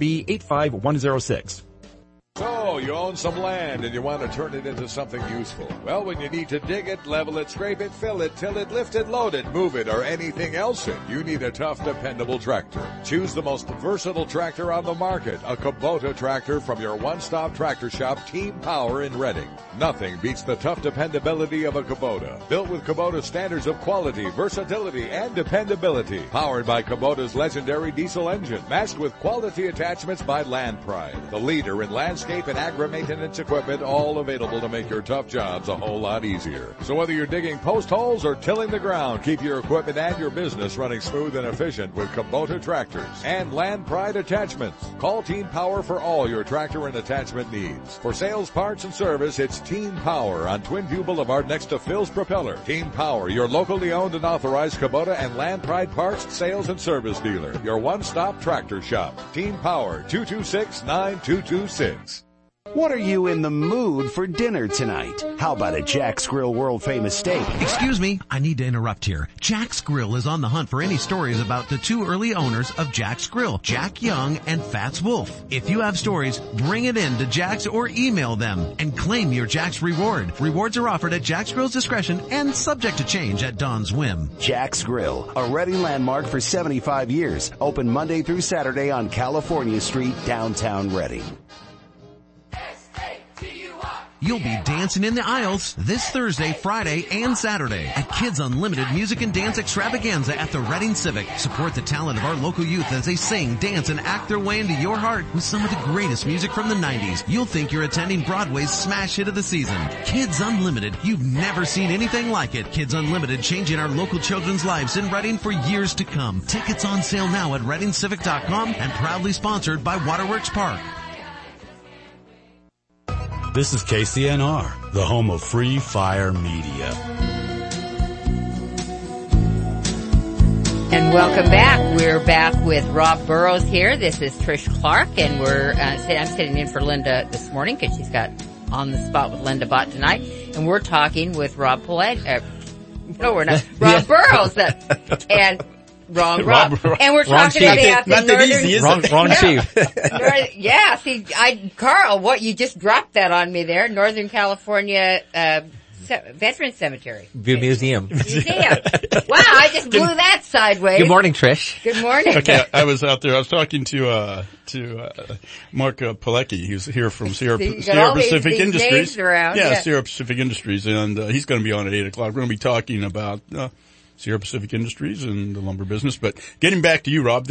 0B85106. So, you own some land and you want to turn it into something useful. Well, when you need to dig it, level it, scrape it, fill it, till it, lift it, load it, move it, or anything else you need a tough, dependable tractor. Choose the most versatile tractor on the market, a Kubota tractor from your one-stop tractor shop, Team Power in Redding. Nothing beats the tough dependability of a Kubota. Built with Kubota standards of quality, versatility, and dependability. Powered by Kubota's legendary diesel engine, matched with quality attachments by Land Pride, the leader in landscape and agri-maintenance equipment, all available to make your tough jobs a whole lot easier. So whether you're digging post holes or tilling the ground, keep your equipment and your business running smooth and efficient with Kubota tractors and Land Pride attachments. Call Team Power for all your tractor and attachment needs. For sales, parts, and service, it's Team Power on Twin View Boulevard next to Phil's Propeller. Team Power, your locally owned and authorized Kubota and Land Pride parts, sales, and service dealer. Your one-stop tractor shop. Team Power, 226-9226. What are you in the mood for dinner tonight? How about a Jack's Grill world-famous steak? Excuse me, I need to interrupt here. Jack's Grill is on the hunt for any stories about the two early owners of Jack's Grill, Jack Young and Fats Wolf. If you have stories, bring it in to Jack's or email them and claim your Jack's reward. Rewards are offered at Jack's Grill's discretion and subject to change at Don's whim. Jack's Grill, a Reading landmark for 75 years. Open Monday through Saturday on California Street, downtown Reading. You'll be dancing in the aisles this Thursday, Friday, and Saturday at Kids Unlimited Music and Dance Extravaganza at the Reading Civic. Support the talent of our local youth as they sing, dance, and act their way into your heart with some of the greatest music from the 90s. You'll think you're attending Broadway's smash hit of the season. Kids Unlimited. You've never seen anything like it. Kids Unlimited, changing our local children's lives in Reading for years to come. Tickets on sale now at ReadingCivic.com and proudly sponsored by Waterworks Park. This is KCNR, the home of Free Fire Media. And welcome back. We're back with Rob Burrows here. This is Trish Clark, and I'm sitting in for Linda this morning because she's got On the Spot with Linda Bott tonight, and we're talking with Rob Paulette. No, we're not. Rob Burrows. And Rob. And we're talking about the northern... Wrong chief. Yeah, see, Carl, what, you just dropped that on me there. Northern California, Veterans Cemetery. Museum. Wow, I just blew that sideways. Good morning, Trish. Good morning. Okay, I was out there. I was talking to Mark Pilecki, who's here from Sierra Pacific Industries. Sierra Pacific Industries, and he's going to be on at 8:00. We're going to be talking about Sierra Pacific Industries and the lumber business. But getting back to you, Rob,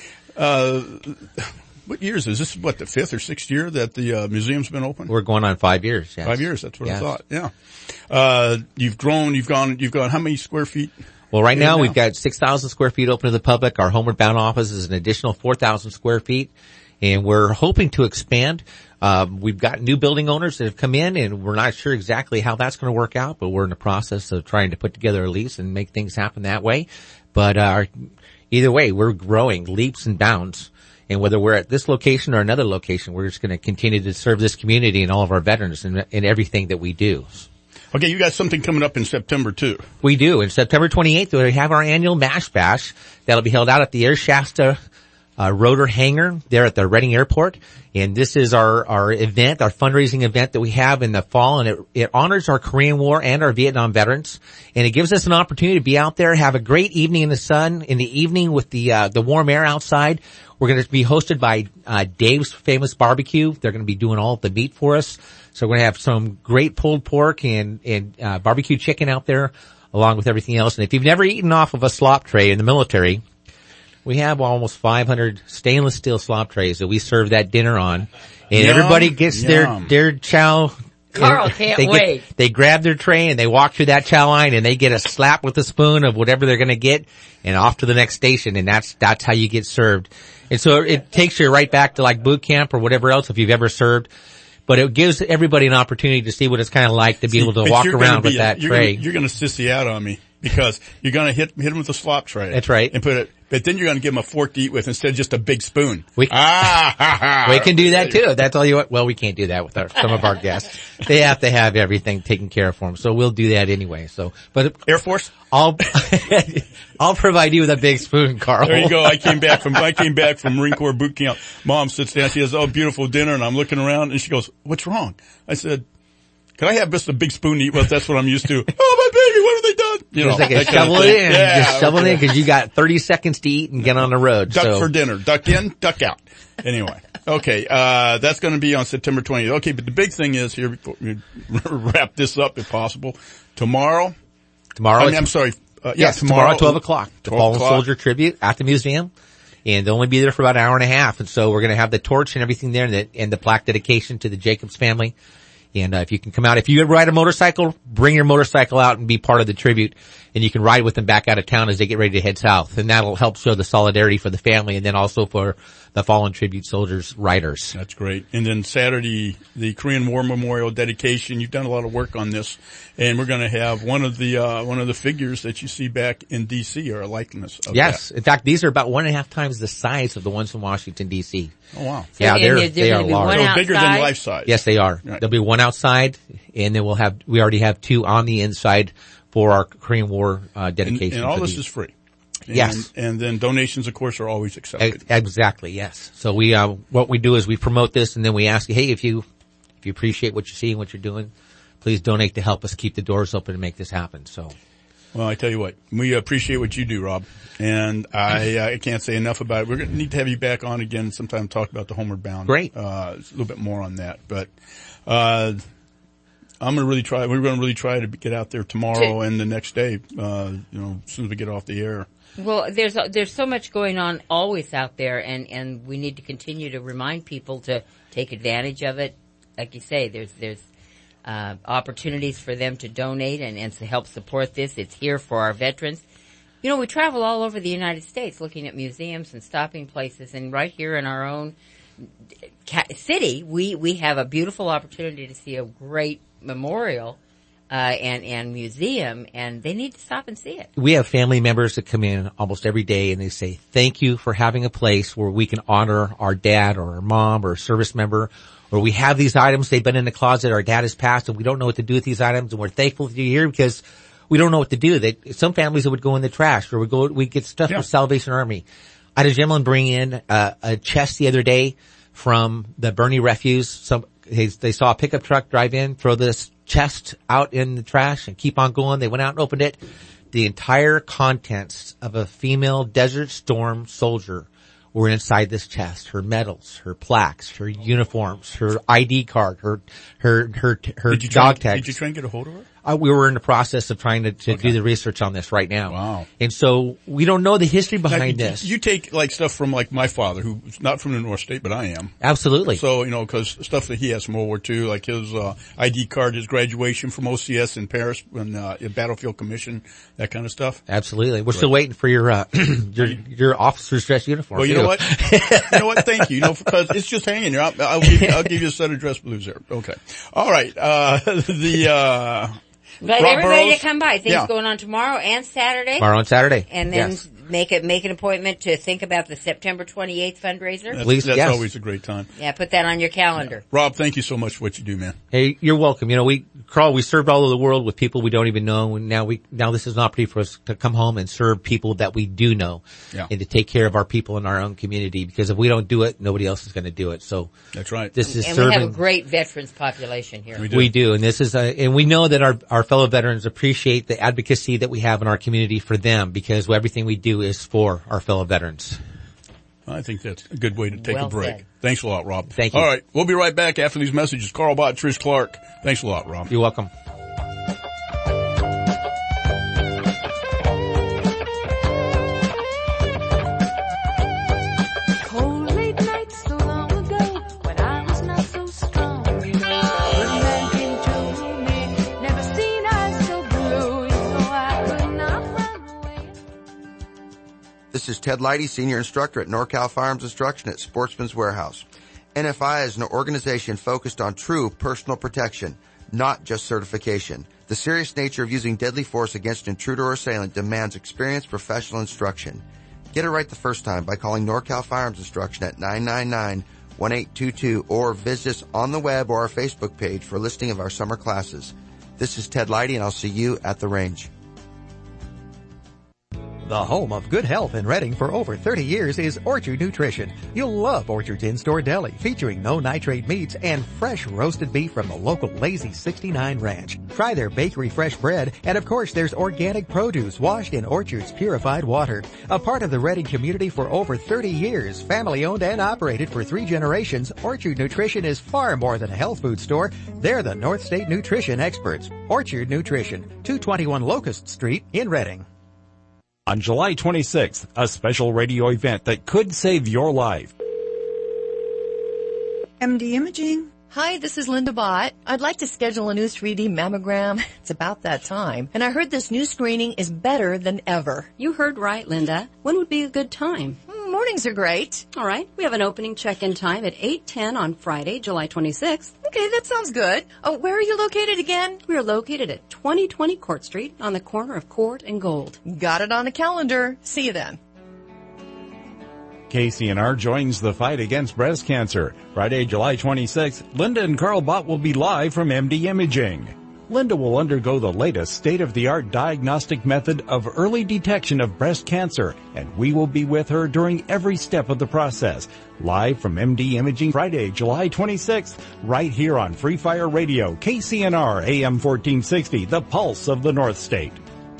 what years is this? What, the 5th or 6th year that the museum's been open? We're going on 5 years. Yes. 5 years. That's what I thought. Yeah. You've grown. You've gone how many square feet? Well, right now we've got 6,000 square feet open to the public. Our Homeward Bound office is an additional 4,000 square feet, and we're hoping to expand. We've got new building owners that have come in, and we're not sure exactly how that's going to work out, but we're in the process of trying to put together a lease and make things happen that way. But either way, we're growing leaps and bounds. And whether we're at this location or another location, we're just going to continue to serve this community and all of our veterans in everything that we do. Okay, you got something coming up in September too. We do. In September 28th, we have our annual MASH Bash that'll be held out at the Air Shasta Rotor Hangar there at the Reading Airport. And this is our event, our fundraising event that we have in the fall, and it honors our Korean War and our Vietnam veterans. And it gives us an opportunity to be out there, have a great evening in the sun, in the evening with the warm air outside. We're going to be hosted by Dave's Famous Barbecue. They're going to be doing all of the meat for us. So we're going to have some great pulled pork and barbecue chicken out there, along with everything else. And if you've never eaten off of a slop tray in the military, we have almost 500 stainless steel slop trays that we serve that dinner on. And everybody gets their chow. Carl can't wait. They grab their tray and they walk through that chow line and they get a slap with a spoon of whatever they're going to get and off to the next station. And that's how you get served. And so it takes you right back to like boot camp or whatever else if you've ever served. But it gives everybody an opportunity to see what it's kind of like to be able to walk around with that tray. You're going to sissy out on me because you're going to hit them with a slop tray. That's right. And but then you're going to give them a fork to eat with instead of just a big spoon. We can do that too. That's all you want. Well, we can't do that with some of our guests. They have to have everything taken care of for them. So we'll do that anyway. But Air Force? I'll provide you with a big spoon, Carl. There you go. I came back from Marine Corps boot camp. Mom sits down. She has, beautiful dinner. And I'm looking around and she goes, what's wrong? I said, can I have just a big spoon to eat with? That's what I'm used to. Oh, my baby, what have they done? It's like a shovel it in. Just shovel it in because you got 30 seconds to eat and get on the road. Duck for dinner. Duck in, duck out. Anyway. Okay, that's going to be on September 20th. Okay, but the big thing is here, before we wrap this up if possible, tomorrow, tomorrow at 12 o'clock. The Fallen Soldier Tribute at the museum. And they'll only be there for about an hour and a half. And so we're going to have the torch and everything there and the plaque dedication to the Jacobs family. And if you can come out, if you ride a motorcycle, bring your motorcycle out and be part of the tribute. And you can ride with them back out of town as they get ready to head south. And that'll help show the solidarity for the family and then also for the fallen tribute soldiers riders. That's great. And then Saturday, the Korean War Memorial dedication. You've done a lot of work on this. And we're going to have one of the figures that you see back in D.C. or a likeness of Yes. that. In fact, these are about 1.5 times the size of the ones in Washington, D.C. Oh, wow. Yeah, they are large. So bigger than life size. Yes, they are. Right. There'll be one outside, and then we already have two on the inside for our Korean War dedication. And all this is free. Yes. And then donations, of course, are always accepted. Exactly, yes. So what we do is we promote this, and then we ask you, hey, if you appreciate what you see and what you're doing, please donate to help us keep the doors open and make this happen. So. Well, I tell you what, we appreciate what you do, Rob. And I can't say enough about it. We're going to need to have you back on again sometime to talk about the Homeward Bound. Great. A little bit more on that. But, I'm going to really try. We're going to really try to get out there tomorrow and the next day, as soon as we get off the air. Well, there's so much going on always out there, and we need to continue to remind people to take advantage of it. Like you say, there's opportunities for them to donate and to help support this. It's here for our veterans. You know, we travel all over the United States looking at museums and stopping places, and right here in our own city, we have a beautiful opportunity to see a great memorial and museum, and they need to stop and see it. We have family members that come in almost every day, and they say, thank you for having a place where we can honor our dad or our mom or a service member, or we have these items, they've been in the closet, our dad has passed, and we don't know what to do with these items, and we're thankful that you're here because we don't know what to do. Some families would go in the trash, or we get stuff for Salvation Army. I had a gentleman bring in a chest the other day from the Bernie refuse. They saw a pickup truck drive in, throw this chest out in the trash and keep on going. They went out and opened it. The entire contents of a female Desert Storm soldier were inside this chest. Her medals, her plaques, her uniforms, her ID card, her dog tags. Did you try and get a hold of her? We were in the process of trying to do the research on this right now. Wow. And so we don't know the history behind this. You take like stuff from like my father, who's not from the North State, but I am. Absolutely. So, cause stuff that he has from World War II, like his, ID card, his graduation from OCS in Paris when, Battlefield Commission, that kind of stuff. Absolutely. We're still waiting for your officer's dress uniform. Well, you know what? Thank you. Because it's just hanging there. I'll give you a set of dress blues there. Okay. All right. But everybody to come by. Things going on tomorrow and Saturday. Tomorrow and Saturday. And then make an appointment to think about the September 28th fundraiser. That's always a great time. Yeah, put that on your calendar. Yeah. Rob, thank you so much for what you do, man. Hey, you're welcome. We served all over the world with people we don't even know, and now this is an opportunity for us to come home and serve people that we do know, and to take care of our people in our own community, because if we don't do it, nobody else is going to do it. So that's right. This is and serving. We have a great veterans population here. We do, and this is and we know that our fellow veterans appreciate the advocacy that we have in our community for them, because everything we do is for our fellow veterans. I think that's a good way to take a break. Said. Thanks a lot, Rob. Thank you. All right. We'll be right back after these messages. Carl Bott, Trish Clark. Thanks a lot, Rob. You're welcome. This is Ted Leidy, Senior Instructor at NorCal Firearms Instruction at Sportsman's Warehouse. NFI is an organization focused on true personal protection, not just certification. The serious nature of using deadly force against an intruder or assailant demands experienced professional instruction. Get it right the first time by calling NorCal Firearms Instruction at 999-1822 or visit us on the web or our Facebook page for a listing of our summer classes. This is Ted Leidy, and I'll see you at the range. The home of good health in Redding for over 30 years is Orchard Nutrition. You'll love Orchard's in-store deli featuring no nitrate meats and fresh roasted beef from the local Lazy 69 Ranch. Try their bakery fresh bread, and of course there's organic produce washed in Orchard's purified water. A part of the Redding community for over 30 years, family owned and operated for 3 generations, Orchard Nutrition is far more than a health food store. They're the North State nutrition experts. Orchard Nutrition, 221 Locust Street in Redding. On July 26th, a special radio event that could save your life. MD Imaging. Hi, this is Linda Bott. I'd like to schedule a new 3D mammogram. It's about that time. And I heard this new screening is better than ever. You heard right, Linda. When would be a good time? Mornings are great. All right. We have an opening check-in time at 8:10 on Friday, July 26th. Okay, that sounds good. Oh, where are you located again? We are located at 2020 Court Street on the corner of Court and Gold. Got it on the calendar. See you then. KCNR joins the fight against breast cancer. Friday, July 26th, Linda and Carl Bott will be live from MD Imaging. Linda will undergo the latest state-of-the-art diagnostic method of early detection of breast cancer, and we will be with her during every step of the process. Live from MD Imaging, Friday, July 26th, right here on Free Fire Radio, KCNR AM 1460, the pulse of the North State.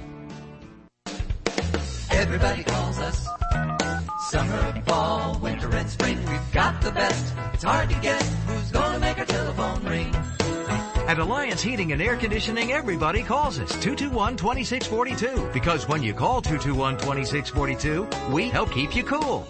Everybody calls us. Summer, fall, winter, and spring, we've got the best. It's hard to guess who's gonna make our telephone ring. At Alliance Heating and Air Conditioning, everybody calls us 221-2642. Because when you call 221-2642, we help keep you cool.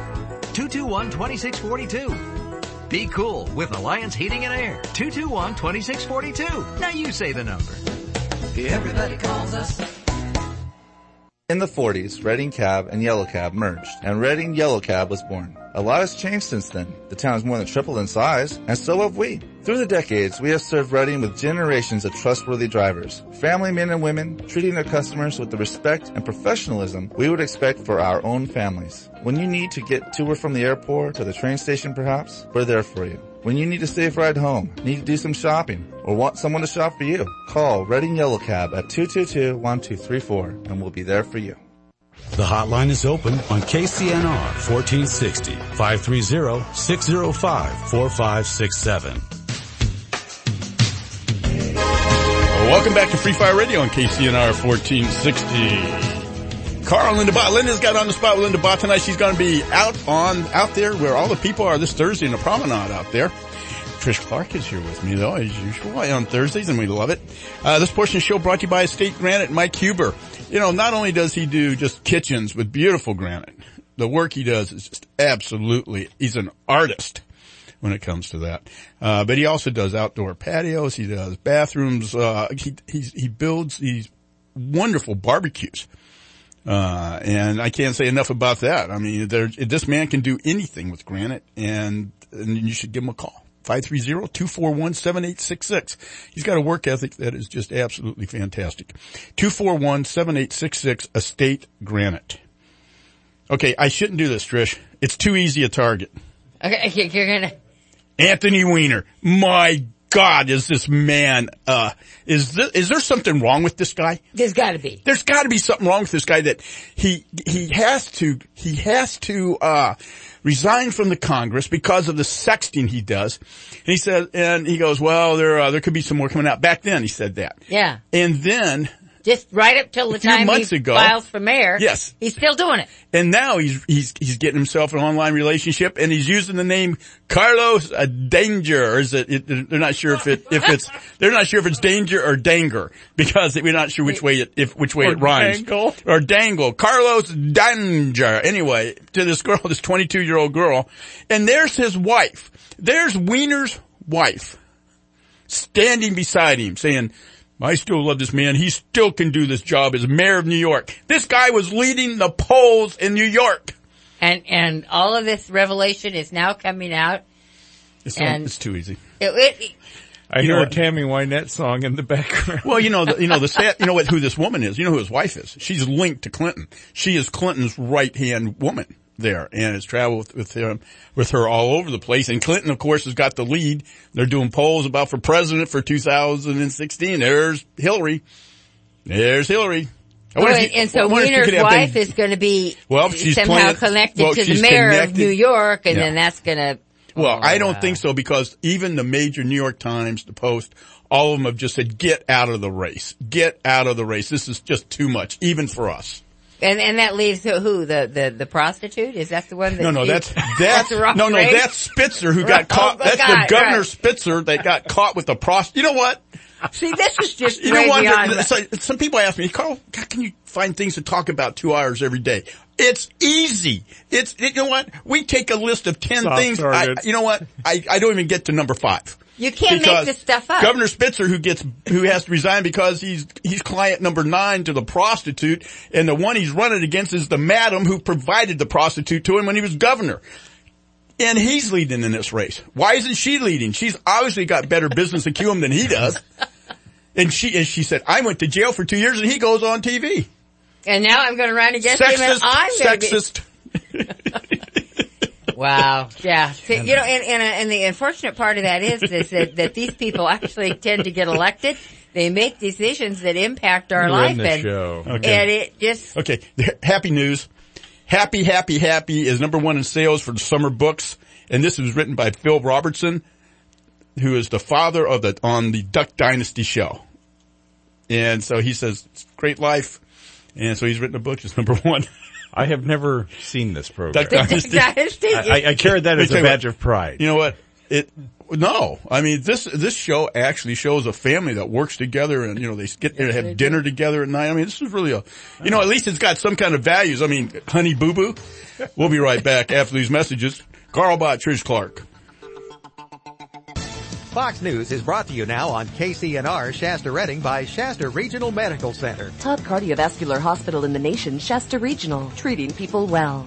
221-2642. Be cool with Alliance Heating and Air. 221-2642. Now you say the number. Everybody calls us. In the 40s, Reading Cab and Yellow Cab merged, and Reading Yellow Cab was born. A lot has changed since then. The town has more than tripled in size, and so have we. Through the decades, we have served Reading with generations of trustworthy drivers, family men and women, treating their customers with the respect and professionalism we would expect for our own families. When you need to get to or from the airport or the train station perhaps, we're there for you. When you need a safe ride home, need to do some shopping, or want someone to shop for you, call Reading Yellow Cab at 222-1234 and we'll be there for you. The hotline is open on KCNR 1460, 530-605-4567. Welcome back to Free Fire Radio on KCNR 1460. Carl and Linda Bott. Linda's got on the spot with Linda Bott tonight. She's going to be out there where all the people are this Thursday in the promenade out there. Trish Clark is here with me, though, as usual, on Thursdays, and we love it. This portion of the show brought to you by Estate Granite and Mike Huber. You know, not only does he do just kitchens with beautiful granite, the work he does is just absolutely, he's an artist when it comes to that. But he also does outdoor patios, he does bathrooms, he builds these wonderful barbecues. And I can't say enough about that. I mean, this man can do anything with granite, and you should give him a call. 530-241-7866. He's got a work ethic that is just absolutely fantastic. 241-7866, Estate Granite. Okay, I shouldn't do this, Trish. It's too easy a target. Okay, you're gonna... Anthony Weiner. My God, is this man, is there something wrong with this guy? There's gotta be. There's gotta be something wrong with this guy that he has to resign from the Congress because of the sexting he does. And he goes, well, there could be some more coming out. Back then he said that. Yeah. And then, just right up till the time he files for mayor. Yes. He's still doing it. And now he's getting himself an online relationship, and he's using the name Carlos Danger. Or is it, they're not sure if it's Danger or Danger, because we're not sure which way it rhymes. Dangle. Or Dangle. Carlos Danger. Anyway, to this girl, this 22-year-old girl. And there's his wife. There's Weiner's wife standing beside him saying, I still love this man. He still can do this job as mayor of New York. This guy was leading the polls in New York. And all of this revelation is now coming out. It's too easy. I hear a Tammy Wynette song in the background. Well, who this woman is. You know who his wife is. She's linked to Clinton. She is Clinton's right-hand woman there, and has traveled with her all over the place. And Clinton, of course, has got the lead. They're doing polls about for president for 2016. There's Hillary. And so Weiner's wife is going to be somehow connected to the mayor of New York, and then that's going to... Well, I don't think so, because even the major New York Times, the Post, all of them have just said, get out of the race. Get out of the race. This is just too much, even for us. And that leaves who? The prostitute? Is that the one that... No, that's Spitzer who got caught. That's the Governor Spitzer that got caught with the prostitute. You know what? See, this is just beyond... Some people ask me, Carl, how can you find things to talk about 2 hours every day? It's easy. You know what? We take a list of 10 things. You know what? I don't even get to number 5. You can't make this stuff up. Governor Spitzer, who has to resign because he's client number 9 to the prostitute, and the one he's running against is the madam who provided the prostitute to him when he was governor. And he's leading in this race. Why isn't she leading? She's obviously got better business acumen than he does. And she said, I went to jail for 2 years, and he goes on TV. And now I'm going to run against him, and I'm sexist. Wow. Yeah. See, and the unfortunate part of that is that these people actually tend to get elected. They make decisions that impact our life. And it just... Okay. Happy news. Happy is number 1 in sales for the summer books. And this was written by Phil Robertson, who is the father of on the Duck Dynasty show. And so he says, it's a great life. And so he's written a book. It's number 1. I have never seen this program. Duck Dynasty. I carried that as a badge of pride. You know what? No. I mean, this show actually shows a family that works together and, they get there to have dinner together at night. I mean, this is really at least it's got some kind of values. I mean, honey boo boo. We'll be right back after these messages. Carl Bott, Trish Clark. Fox News is brought to you now on KCNR Shasta Redding by Shasta Regional Medical Center. Top cardiovascular hospital in the nation, Shasta Regional, treating people well.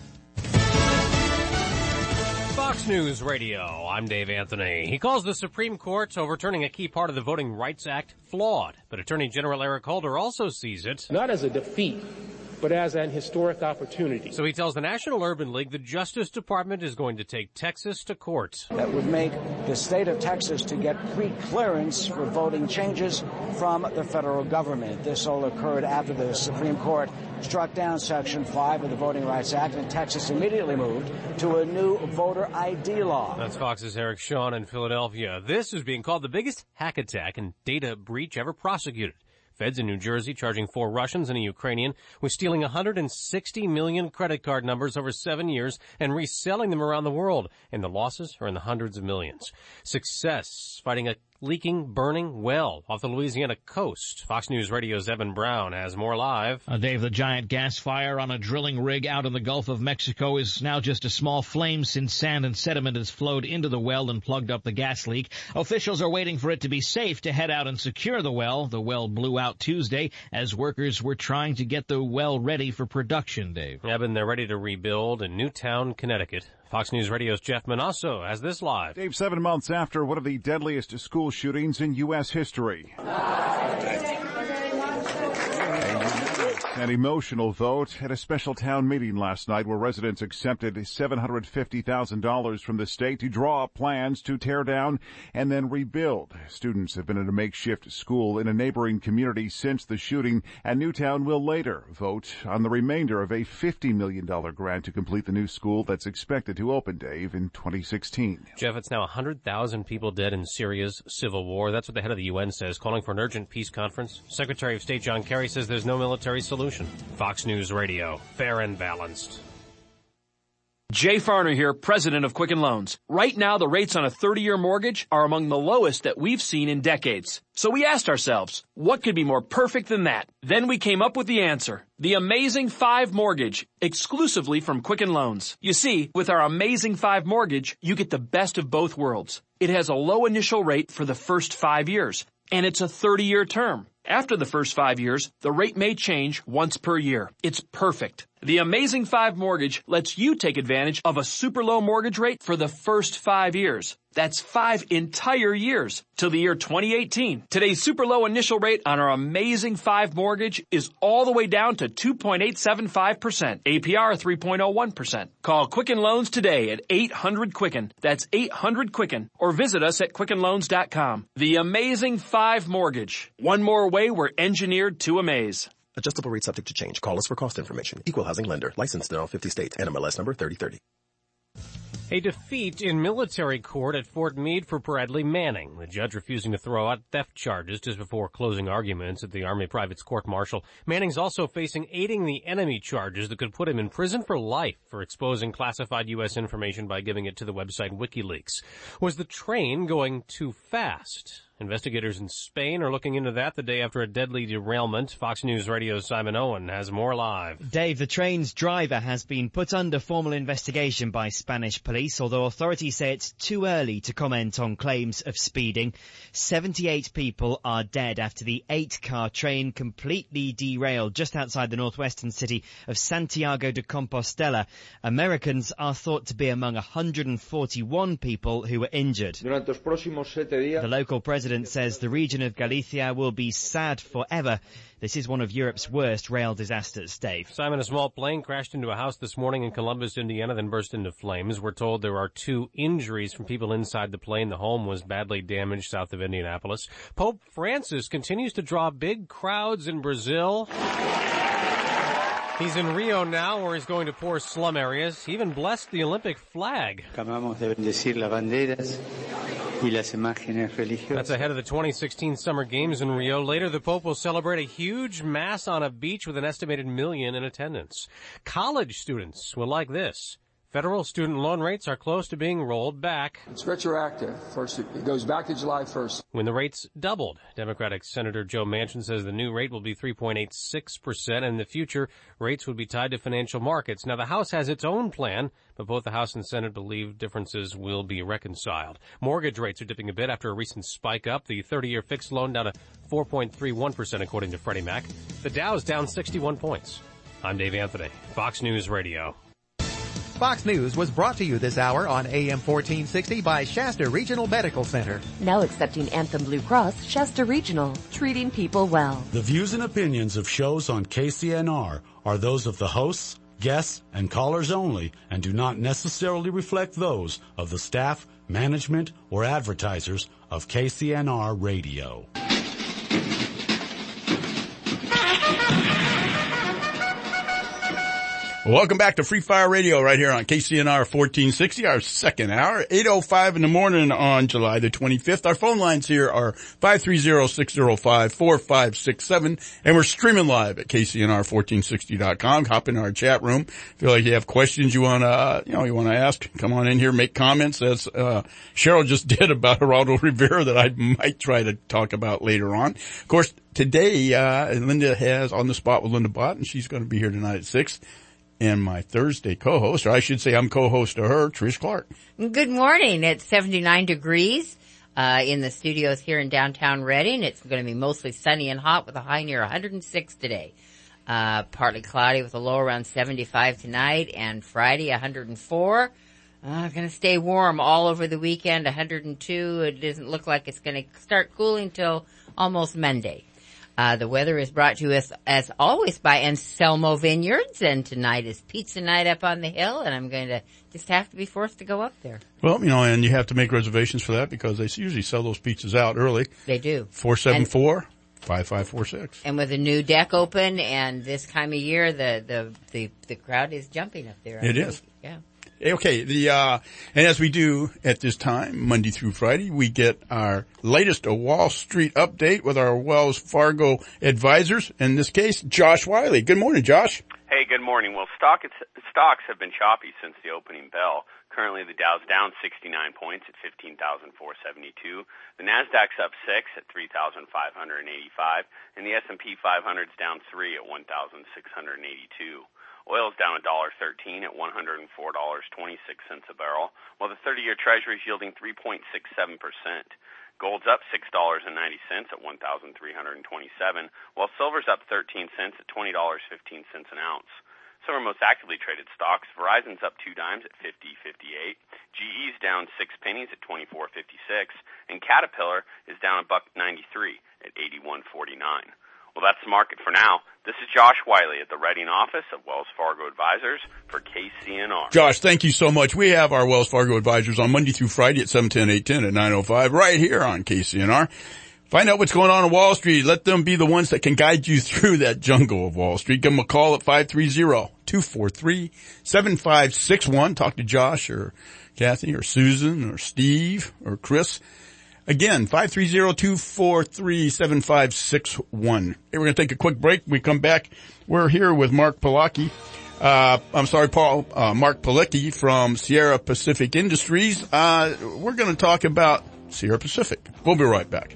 Fox News Radio, I'm Dave Anthony. He calls the Supreme Court overturning a key part of the Voting Rights Act flawed, but Attorney General Eric Holder also sees it not as a defeat, but as an historic opportunity. So he tells the National Urban League the Justice Department is going to take Texas to court. That would make the state of Texas to get pre-clearance for voting changes from the federal government. This all occurred after the Supreme Court struck down Section 5 of the Voting Rights Act, and Texas immediately moved to a new voter ID law. That's Fox's Eric Shawn in Philadelphia. This is being called the biggest hack attack and data breach ever prosecuted. Feds in New Jersey charging 4 Russians and a Ukrainian with stealing 160 million credit card numbers over 7 years and reselling them around the world. And the losses are in the hundreds of millions. Success fighting a leaking, burning well off the Louisiana coast. Fox News Radio's Evan Brown has more live. Dave, the giant gas fire on a drilling rig out in the Gulf of Mexico is now just a small flame since sand and sediment has flowed into the well and plugged up the gas leak. Officials are waiting for it to be safe to head out and secure the well. The well blew out Tuesday as workers were trying to get the well ready for production, Dave. Evan, they're ready to rebuild in Newtown, Connecticut. Fox News Radio's Jeff Manasso has this live. Dave, 7 months after one of the deadliest school shootings in U.S. history. An emotional vote at a special town meeting last night where residents accepted $750,000 from the state to draw up plans to tear down and then rebuild. Students have been in a makeshift school in a neighboring community since the shooting, and Newtown will later vote on the remainder of a $50 million grant to complete the new school that's expected to open, Dave, in 2016. Jeff, it's now 100,000 people dead in Syria's civil war. That's what the head of the UN says, calling for an urgent peace conference. Secretary of State John Kerry says there's no military solution. Fox News Radio, fair and balanced. Jay Farner here, president of Quicken Loans. Right now, the rates on a 30-year mortgage are among the lowest that we've seen in decades. So we asked ourselves, what could be more perfect than that? Then we came up with the answer. The Amazing 5 Mortgage, exclusively from Quicken Loans. You see, with our Amazing 5 Mortgage, you get the best of both worlds. It has a low initial rate for the first 5 years, and it's a 30-year term. After the first 5 years, the rate may change once per year. It's perfect. The Amazing 5 Mortgage lets you take advantage of a super low mortgage rate for the first 5 years. That's 5 entire years till the year 2018. Today's super low initial rate on our Amazing 5 Mortgage is all the way down to 2.875%. APR 3.01%. Call Quicken Loans today at 800-QUICKEN. That's 800-QUICKEN. Or visit us at QuickenLoans.com. The Amazing 5 Mortgage. One more way we're engineered to amaze. Adjustable rate subject to change. Call us for cost information. Equal housing lender. Licensed in all 50 states. NMLS number 3030. A defeat in military court at Fort Meade for Bradley Manning. The judge refusing to throw out theft charges just before closing arguments at the Army Privates Court-Martial. Manning's also facing aiding the enemy charges that could put him in prison for life for exposing classified U.S. information by giving it to the website WikiLeaks. Was the train going too fast? Investigators in Spain are looking into that the day after a deadly derailment. Fox News Radio's Simon Owen has more live. Dave, the train's driver has been put under formal investigation by Spanish police, although authorities say it's too early to comment on claims of speeding. 78 people are dead after the 8-car train completely derailed just outside the northwestern city of Santiago de Compostela. Americans are thought to be among 141 people who were injured. The local president says the region of Galicia will be sad forever. This is one of Europe's worst rail disasters, Dave. Simon, a small plane crashed into a house this morning in Columbus, Indiana, then burst into flames. We're told there are 2 injuries from people inside the plane. The home was badly damaged south of Indianapolis. Pope Francis continues to draw big crowds in Brazil. He's in Rio now, where he's going to poor slum areas. He even blessed the Olympic flag. That's ahead of the 2016 Summer Games in Rio. Later, the Pope will celebrate a huge mass on a beach with an estimated 1 million in attendance. College students will like this. Federal student loan rates are close to being rolled back. It's retroactive. First, it goes back to July 1st. When the rates doubled, Democratic Senator Joe Manchin says the new rate will be 3.86%, and in the future, rates would be tied to financial markets. Now, the House has its own plan, but both the House and Senate believe differences will be reconciled. Mortgage rates are dipping a bit after a recent spike up. The 30-year fixed loan down to 4.31%, according to Freddie Mac. The Dow's down 61 points. I'm Dave Anthony, Fox News Radio. Fox News was brought to you this hour on AM 1460 by Shasta Regional Medical Center. Now accepting Anthem Blue Cross, Shasta Regional, treating people well. The views and opinions of shows on KCNR are those of the hosts, guests, and callers only and do not necessarily reflect those of the staff, management, or advertisers of KCNR Radio. Welcome back to Free Fire Radio right here on KCNR 1460, our second hour, 8:05 in the morning on July the 25th. Our phone lines here are 530-605-4567, and we're streaming live at KCNR1460.com. Hop in our chat room. Feel like you have questions you want to ask, come on in here, make comments, as Cheryl just did about Geraldo Rivera that I might try to talk about later on. Of course, today, Linda has On the Spot with Linda Bott, and she's going to be here tonight at 6. And my Thursday co-host, or I should say I'm co-host to her, Trish Clark. Good morning. It's 79 degrees in the studios here in downtown Redding. It's going to be mostly sunny and hot with a high near 106 today. Partly cloudy with a low around 75 tonight, and Friday 104. Going to stay warm all over the weekend, 102. It doesn't look like it's going to start cooling till almost Monday. The weather is brought to us, as always, by Anselmo Vineyards, and tonight is pizza night up on the hill, and I'm going to just have to be forced to go up there. Well, and you have to make reservations for that because they usually sell those pizzas out early. They do. 474-5546. And with a new deck open and this time of year, the crowd is jumping up there. It is. Yeah. Okay, and as we do at this time, Monday through Friday, we get our latest Wall Street update with our Wells Fargo advisors. In this case, Josh Wiley. Good morning, Josh. Hey, good morning. Well, stocks have been choppy since the opening bell. Currently, the Dow's down 69 points at 15,472. The Nasdaq's up 6 at 3,585, and the S&P 500's down 3 at 1,682. Oil's down $1.13 at $104.26 a barrel, while the 30-year Treasury is yielding 3.67%. Gold's up $6.90 at $1,327, while silver's up 13 cents at $20.15 an ounce. Some are most actively traded stocks. Verizon's up 2 dimes at $50.58. GE's down 6 pennies at $24.56, and Caterpillar is down $1.93 at $81.49. Well, that's the market for now. This is Josh Wiley at the Redding office of Wells Fargo Advisors for KCNR. Josh, thank you so much. We have our Wells Fargo Advisors on Monday through Friday at 710, 810, and 905 right here on KCNR. Find out what's going on Wall Street. Let them be the ones that can guide you through that jungle of Wall Street. Give them a call at 530-243-7561. Talk to Josh or Kathy or Susan or Steve or Chris. Again, 530-243-7561. Hey, we're going to take a quick break. When we come back, we're here with Mark Pilecki. Mark Pilecki from Sierra Pacific Industries. We're going to talk about Sierra Pacific. We'll be right back.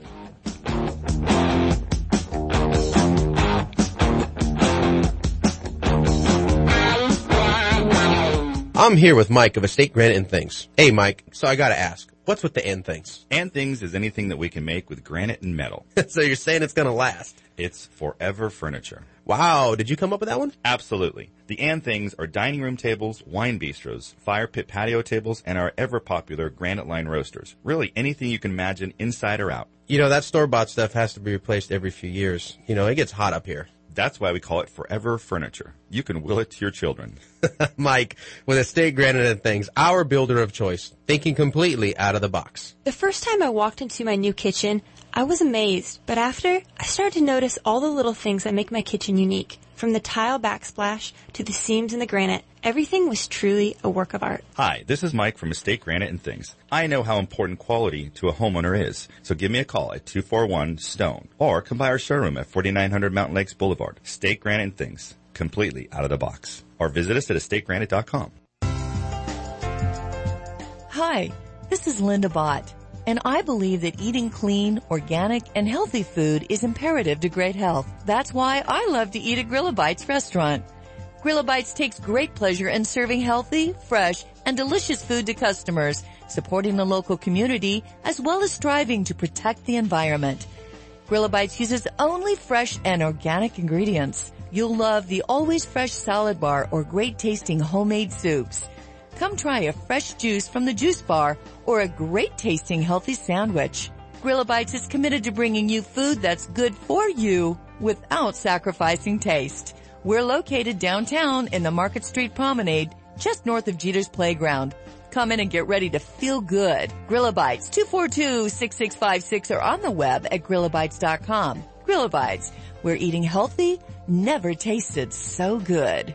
I'm here with Mike of Estate Granite and Things. Hey, Mike, so I got to ask. What's with the And Things? And Things is anything that we can make with granite and metal. So you're saying it's going to last? It's forever furniture. Wow, did you come up with that one? Absolutely. The And Things are dining room tables, wine bistros, fire pit patio tables, and our ever-popular granite line roasters. Really anything you can imagine inside or out. That store-bought stuff has to be replaced every few years. It gets hot up here. That's why we call it forever furniture. You can will it to your children. Mike, with Estate Granite and Things, our builder of choice, thinking completely out of the box. The first time I walked into my new kitchen, I was amazed, but after, I started to notice all the little things that make my kitchen unique. From the tile backsplash to the seams in the granite, everything was truly a work of art. Hi, this is Mike from Estate Granite and Things. I know how important quality to a homeowner is, so give me a call at 241-STONE or come by our showroom at 4900 Mountain Lakes Boulevard. Estate Granite and Things, completely out of the box. Or visit us at estategranite.com. Hi, this is Linda Bott, and I believe that eating clean, organic, and healthy food is imperative to great health. That's why I love to eat at Grillabites restaurant. Grillabites takes great pleasure in serving healthy, fresh, and delicious food to customers, supporting the local community, as well as striving to protect the environment. Grillabites uses only fresh and organic ingredients. You'll love the always fresh salad bar or great tasting homemade soups. Come try a fresh juice from the juice bar or a great tasting healthy sandwich. Grillabites is committed to bringing you food that's good for you without sacrificing taste. We're located downtown in the Market Street Promenade, just north of Jeter's Playground. Come in and get ready to feel good. Grillabites, 242-6656 or on the web at grillabites.com. Grillabites, where eating healthy never tasted so good.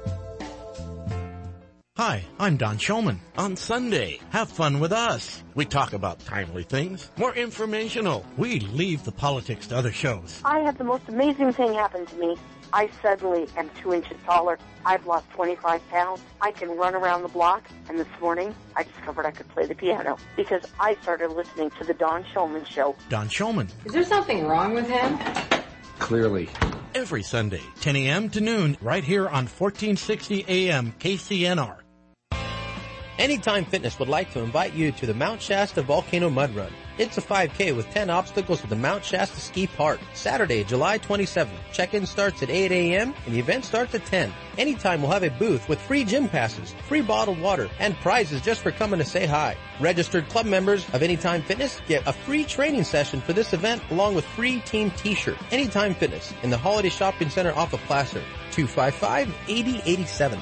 Hi, I'm Don Shulman. On Sunday, have fun with us. We talk about timely things, more informational. We leave the politics to other shows. I had the most amazing thing happen to me. I suddenly am 2 inches taller. I've lost 25 pounds. I can run around the block. And this morning, I discovered I could play the piano because I started listening to the Don Shulman Show. Don Shulman. Is there something wrong with him? Clearly. Every Sunday, 10 a.m. to noon, right here on 1460 a.m. KCNR. Anytime Fitness would like to invite you to the Mount Shasta Volcano Mud Run. It's a 5K with 10 obstacles at the Mount Shasta Ski Park. Saturday, July 27th. Check-in starts at 8 a.m. and the event starts at 10. Anytime we'll have a booth with free gym passes, free bottled water, and prizes just for coming to say hi. Registered club members of Anytime Fitness get a free training session for this event along with free team t-shirt. Anytime Fitness in the Holiday Shopping Center off of Placer. 255-8087.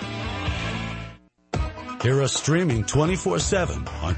Hear us streaming 24/7 on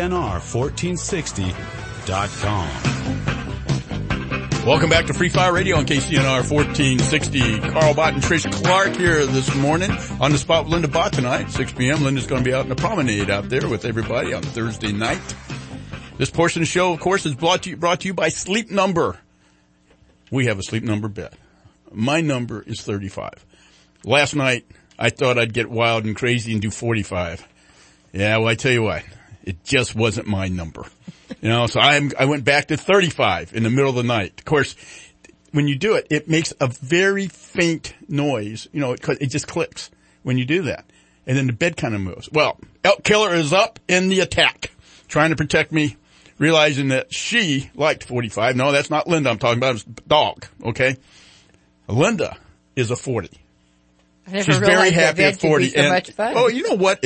KCNR1460.com. Welcome back to Free Fire Radio on KCNR 1460. Carl Bott and Trish Clark here this morning on the spot with Linda Bott tonight, 6 p.m. Linda's going to be out in the promenade out there with everybody on Thursday night. This portion of the show, of course, is brought to you by Sleep Number. We have a Sleep Number bed. My number is 35. Last night, I thought I'd get wild and crazy and do 45. Yeah, well, I tell you what, it just wasn't my number. So I went back to 35 in the middle of the night. Of course, when you do it, it makes a very faint noise. It just clicks when you do that. And then the bed kind of moves. Well, Elk Killer is up in the attack, trying to protect me, realizing that she liked 45. No, that's not Linda I'm talking about. It's dog, okay? Linda is a 40. She's very happy at 40. So much fun. Oh, you know what?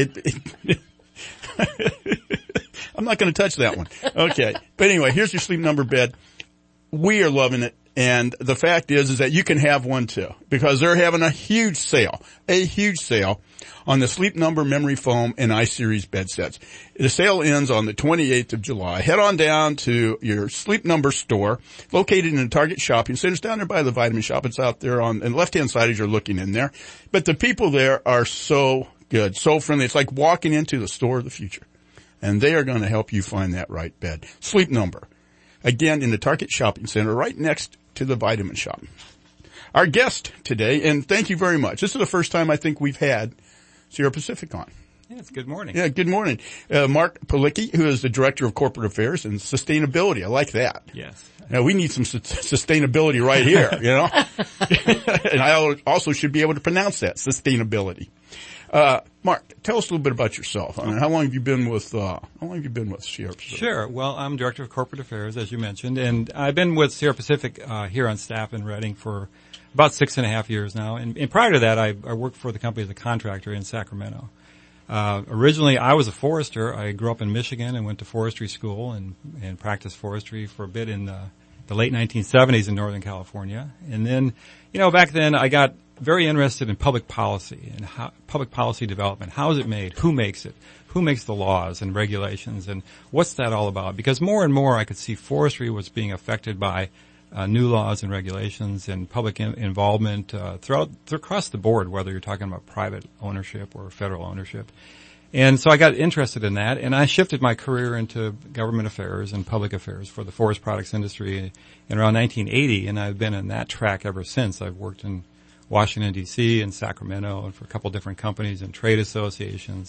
I'm not going to touch that one. Okay. But anyway, here's your Sleep Number bed. We are loving it. And the fact is that you can have one too, because they're having a huge sale on the Sleep Number memory foam and iSeries bed sets. The sale ends on the 28th of July. Head on down to your Sleep Number store located in the Target shopping center. It's down there by the Vitamin Shop. It's out there on the left-hand side as you're looking in there. But the people there are so good, so friendly. It's like walking into the store of the future. And they are going to help you find that right bed. Sleep Number. Again, in the Target shopping center right next to the Vitamin Shop. Our guest today, and thank you very much. This is the first time I think we've had Sierra Pacific on. Yes, good morning. Yeah, good morning. Mark Palicki, who is the Director of Corporate Affairs and Sustainability. I like that. Yes. Now, we need some sustainability right here, And I also should be able to pronounce that, sustainability. Mark, tell us a little bit about yourself. I mean, how long have you been with Sierra Pacific? Sure. Well, I'm Director of Corporate Affairs, as you mentioned, and I've been with Sierra Pacific here on staff in Redding for about 6.5 years now. And prior to that, I worked for the company as a contractor in Sacramento. Originally, I was a forester. I grew up in Michigan and went to forestry school and practiced forestry for a bit in the late 1970s in Northern California. And then, back then I got very interested in public policy and public policy development. How is it made? Who makes it? Who makes the laws and regulations? And what's that all about? Because more and more I could see forestry was being affected by new laws and regulations and public involvement across the board, whether you're talking about private ownership or federal ownership. And so I got interested in that, and I shifted my career into government affairs and public affairs for the forest products industry in around 1980, and I've been in that track ever since. I've worked in Washington, D.C., and Sacramento, and for a couple different companies and trade associations,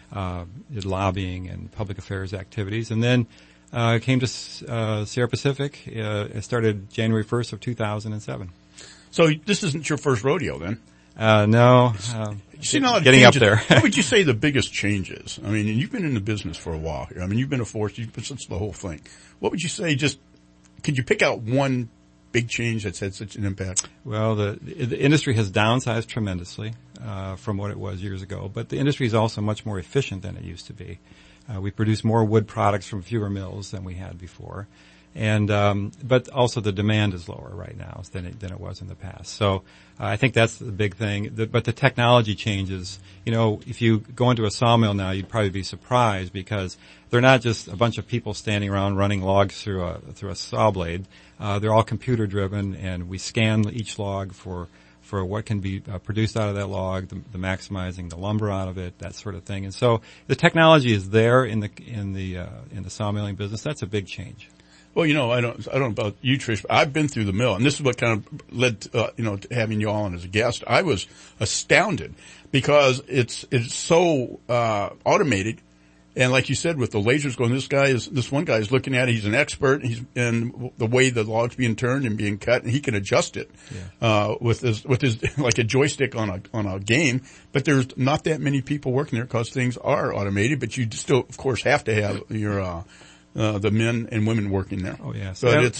did lobbying and public affairs activities, and then came to Sierra Pacific. It started January 1st of 2007. So this isn't your first rodeo, then? No. Getting up there. What would you say the biggest change is? I mean, you've been in the business for a while here. I mean, you've been a force. You've been since the whole thing. What would you say? Could you pick out one big change that's had such an impact? Well, the industry has downsized tremendously from what it was years ago, but the industry is also much more efficient than it used to be. We produce more wood products from fewer mills than we had before. And, but also the demand is lower right now than it was in the past. So, I think that's the big thing. But the technology changes. You know, if you go into a sawmill now, you'd probably be surprised because they're not just a bunch of people standing around running logs through a saw blade. They're all computer driven, and we scan each log for what can be produced out of that log, the maximizing the lumber out of it, that sort of thing. And so the technology is there in the sawmilling business. That's a big change. Well, you know, I don't know about you, Trish, but I've been through the mill, and this is what kind of led to, to having you all on as a guest. I was astounded because it's so, automated. And like you said, with the lasers going, this one guy is looking at it. He's an expert. In the way the log's being turned and being cut, and he can adjust it, with his, like a joystick on a game. But there's not that many people working there because things are automated, but you still, of course, have to have your, the men and women working there. Oh, yes. But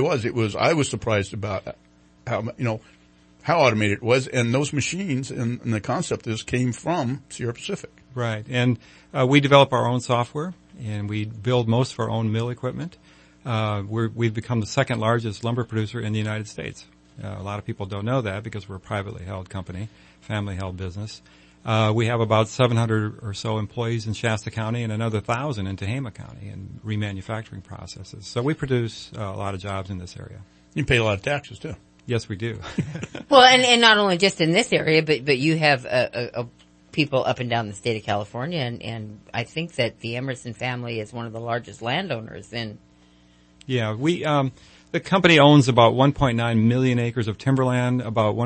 I was surprised about how automated it was. And those machines and the concept of this came from Sierra Pacific. Right. And, we develop our own software and we build most of our own mill equipment. We've become the second largest lumber producer in the United States. A lot of people don't know that because we're a privately held company, family held business. We have about 700 or so employees in Shasta County and another 1,000 in Tehama County in remanufacturing processes. So we produce a lot of jobs in this area. You pay a lot of taxes too. Yes, we do. Well, and not only just in this area, but you have people up and down the state of California, and I think that the Emerson family is one of the largest landowners in. Yeah, the company owns about 1.9 million acres of timberland. About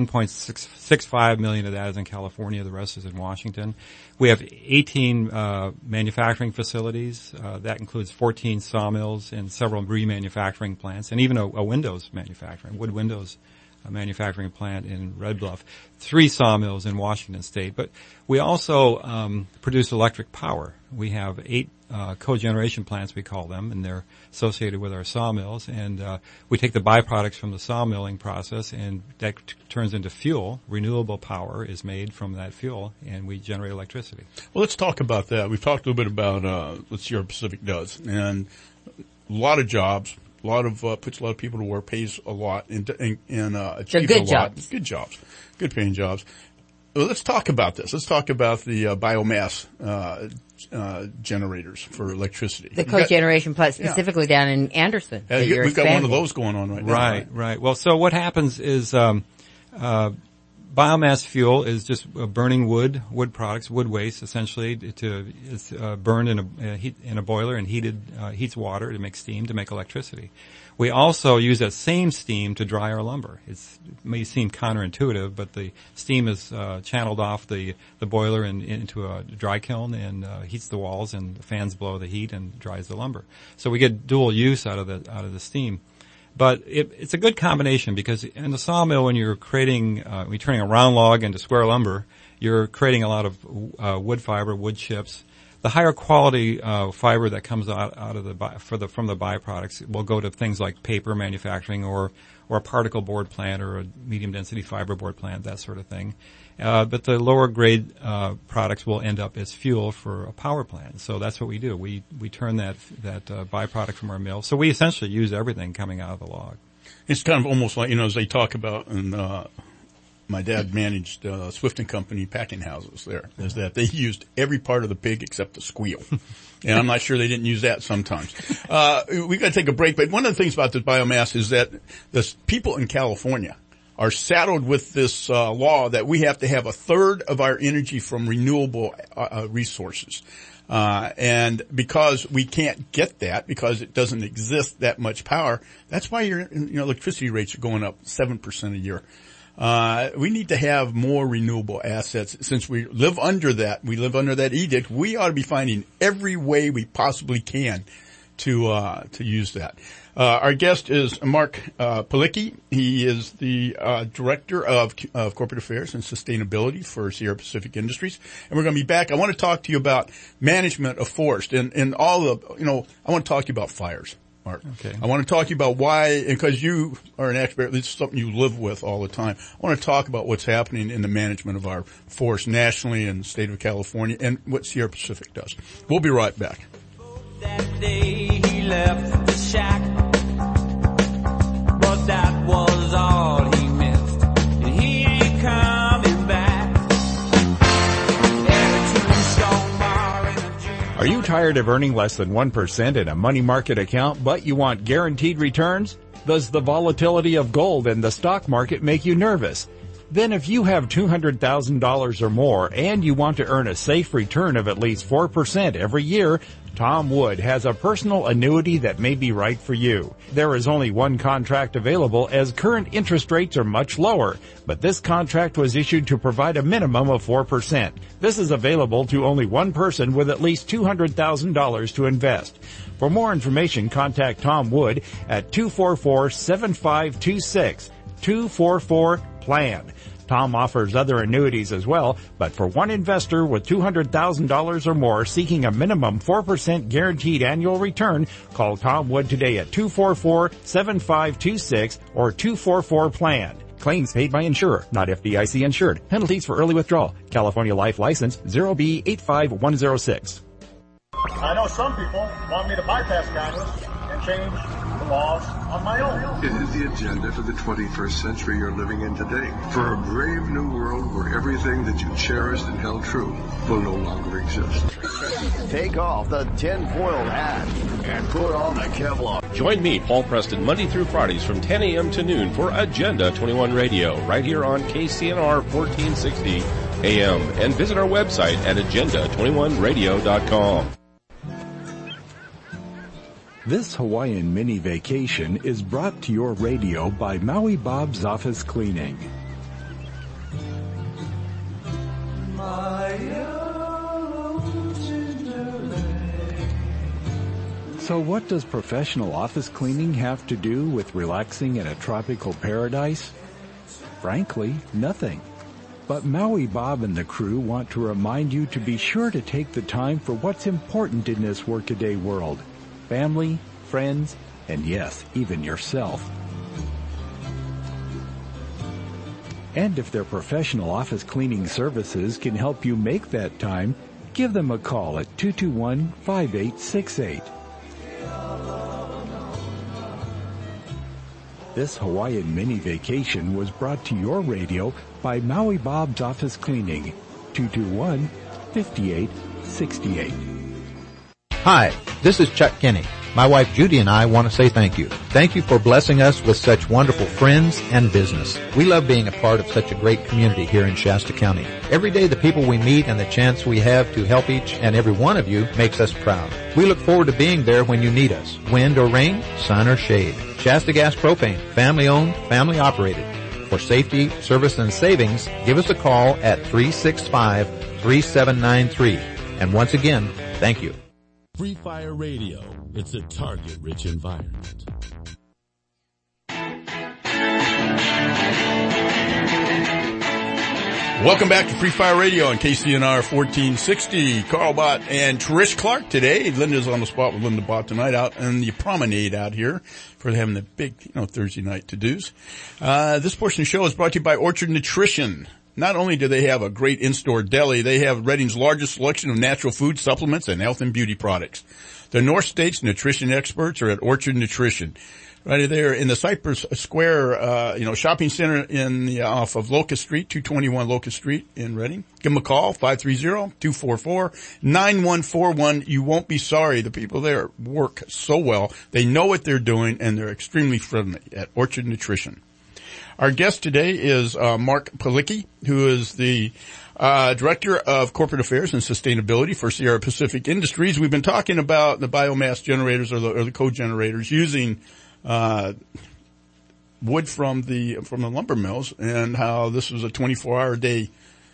1.65 million of that is in California. The rest is in Washington. We have 18 manufacturing facilities. That includes 14 sawmills and several remanufacturing plants, and even a windows manufacturing, wood windows manufacturing plant in Red Bluff. 3 sawmills in Washington State. But we also produce electric power. We have 8 cogeneration plants, we call them, and they're associated with our sawmills. And we take the byproducts from the sawmilling process, and that turns into fuel. Renewable power is made from that fuel, and we generate electricity. Well, let's talk about that. We've talked a little bit about what Sierra Pacific does, and a lot of jobs. Puts a lot of people to work, pays a lot, and achieves a lot. Good jobs. Good paying jobs. Well, let's talk about this. Let's talk about the biomass generators for electricity. The cogeneration plant specifically down in Anderson. We've got one of those going on right now. Right. Well, so what happens is biomass fuel is just burning wood products, wood waste, essentially. It's burned in a boiler and heats water to make steam to make electricity. We also use that same steam to dry our lumber. It may seem counterintuitive, but the steam is channeled off the boiler and into a dry kiln and heats the walls, and the fans blow the heat and dries the lumber. So we get dual use out of the steam. But it's a good combination because in the sawmill, when you're turning a round log into square lumber, you're creating a lot of wood fiber, wood chips. The higher quality fiber that comes out of from the byproducts will go to things like paper manufacturing or a particle board plant or a medium density fiberboard plant, that sort of thing. But the lower grade products will end up as fuel for a power plant. So that's what we do. We turn that byproduct from our mill. So we essentially use everything coming out of the log. It's kind of almost like, as they talk about, and my dad managed Swift & Company packing houses there, is that they used every part of the pig except the squeal. And I'm not sure they didn't use that sometimes. We got to take a break, but one of the things about this biomass is that the people in California are saddled with this law that we have to have a third of our energy from renewable resources. And because we can't get that, because it doesn't exist that much power, that's why your electricity rates are going up 7% a year. We need to have more renewable assets. Since we live under that edict, we ought to be finding every way we possibly can to use that. Our guest is Mark Palicki. He is the Director of Corporate Affairs and Sustainability for Sierra Pacific Industries. And we're going to be back. I want to talk to you about management of forest and all the, I want to talk to you about fires, Mark. Okay. I want to talk to you about why, because you are an expert, this is something you live with all the time. I want to talk about what's happening in the management of our forest nationally in the state of California and what Sierra Pacific does. We'll be right back. That day he left the shack, but that was all he missed, and he ain't coming back. Are you tired of earning less than 1% in a money market account, but you want guaranteed returns? Does the volatility of gold and the stock market make you nervous? Then if you have $200,000 or more and you want to earn a safe return of at least 4% every year, Tom Wood has a personal annuity that may be right for you. There is only one contract available as current interest rates are much lower, but this contract was issued to provide a minimum of 4%. This is available to only one person with at least $200,000 to invest. For more information, contact Tom Wood at 244-7526, 244-PLAN. Tom offers other annuities as well, but for one investor with $200,000 or more seeking a minimum 4% guaranteed annual return, call Tom Wood today at 244-7526 or 244-PLAN. Claims paid by insurer, not FDIC insured. Penalties for early withdrawal. California Life License 0B85106. I know some people want me to bypass Congress and change the laws on my own. It is the agenda for the 21st century you're living in today. For a brave new world where everything that you cherished and held true will no longer exist. Take off the tinfoil hat and put on the Kevlar. Join me, Paul Preston, Monday through Fridays from 10 a.m. to noon for Agenda 21 Radio, right here on KCNR 1460 AM. And visit our website at agenda21radio.com. This Hawaiian mini vacation is brought to your radio by Maui Bob's Office Cleaning. So what does professional office cleaning have to do with relaxing in a tropical paradise? Frankly, nothing. But Maui Bob and the crew want to remind you to be sure to take the time for what's important in this workaday world. Family, friends, and yes, even yourself. And if their professional office cleaning services can help you make that time, give them a call at 221-5868. This Hawaiian mini vacation was brought to your radio by Maui Bob's Office Cleaning, 221-5868. Hi, this is Chuck Kinney. My wife Judy and I want to say thank you. Thank you for blessing us with such wonderful friends and business. We love being a part of such a great community here in Shasta County. Every day the people we meet and the chance we have to help each and every one of you makes us proud. We look forward to being there when you need us. Wind or rain, sun or shade. Shasta Gas Propane, family owned, family operated. For safety, service, and savings, give us a call at 365-3793. And once again, thank you. Free Fire Radio. It's a target-rich environment. Welcome back to Free Fire Radio on KCNR 1460. Carl Bott and Trish Clark today. Linda's on the spot with Linda Bott tonight out on the promenade out here for having the big, Thursday night to-dos. This portion of the show is brought to you by Orchard Nutrition. Not only do they have a great in-store deli, they have Redding's largest selection of natural food supplements and health and beauty products. The North State's nutrition experts are at Orchard Nutrition. Right there in the Cypress Square, shopping center off of Locust Street, 221 Locust Street in Redding. Give them a call, 530-244-9141. You won't be sorry. The people there work so well. They know what they're doing and they're extremely friendly at Orchard Nutrition. Our guest today is Mark Palicki, who is the Director of Corporate Affairs and Sustainability for Sierra Pacific Industries. We've been talking about the biomass generators or the co-generators using wood from the lumber mills, and how this was a 24-hour day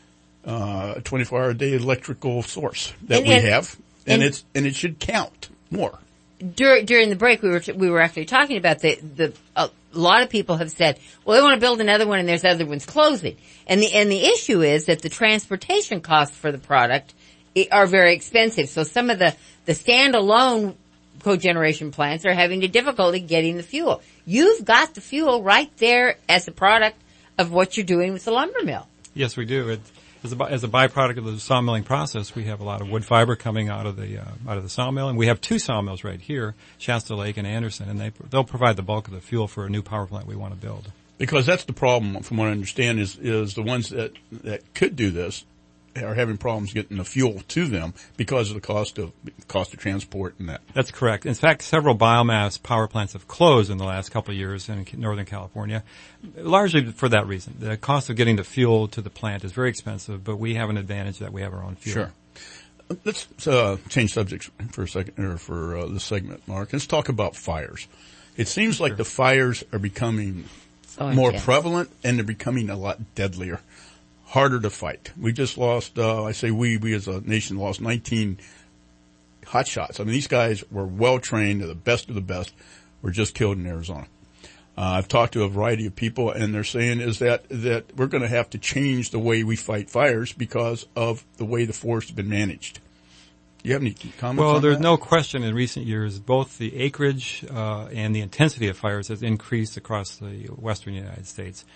electrical source that we have, and it should count more. During the break, we were actually talking about a lot of people have said, well, they want to build another one, and there's other ones closing, and the issue is that the transportation costs for the product are very expensive. So some of the standalone cogeneration plants are having difficulty getting the fuel. You've got the fuel right there as a product of what you're doing with the lumber mill. Yes, we do. As a byproduct of the sawmilling process, we have a lot of wood fiber coming out of the sawmill, and we have 2 sawmills right here, Shasta Lake and Anderson, and they'll provide the bulk of the fuel for a new power plant we want to build. Because that's the problem, from what I understand, is the ones that could do this are having problems getting the fuel to them because of the cost of transport and that. That's correct. In fact, several biomass power plants have closed in the last couple of years in Northern California, largely for that reason. The cost of getting the fuel to the plant is very expensive, but we have an advantage that we have our own fuel. Sure. Let's change subjects for a second, or for this segment, Mark. Let's talk about fires. It seems like the fires are becoming more prevalent, and they're becoming a lot deadlier, harder to fight. We just lost, I say we as a nation lost 19 hotshots. I mean, these guys were well trained, they're the best of the best, were just killed in Arizona. I've talked to a variety of people, and they're saying is that we're going to have to change the way we fight fires because of the way the forest has been managed. Do you have any comments on that? Well, there's no question in recent years, both the acreage and the intensity of fires has increased across the western United States.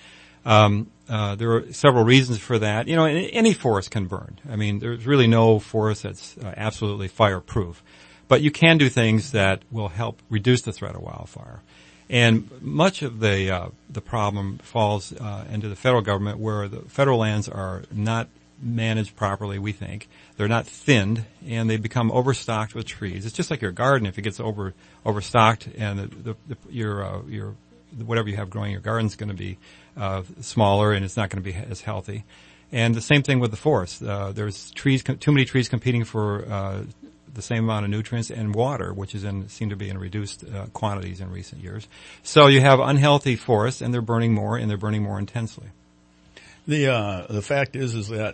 There are several reasons for that. You know, any forest can burn. I mean, there's really no forest that's absolutely fireproof. But you can do things that will help reduce the threat of wildfire. And much of the problem falls into the federal government, where the federal lands are not managed properly, we think. They're not thinned, and they become overstocked with trees. It's just like your garden. If it gets overstocked, and your whatever you have growing in your garden is going to be smaller, and it's not going to be as healthy. And the same thing with the forest. There's too many trees competing for the same amount of nutrients and water, which seem to be in reduced quantities in recent years. So you have unhealthy forests, and they're burning more, and they're burning more intensely. The fact is that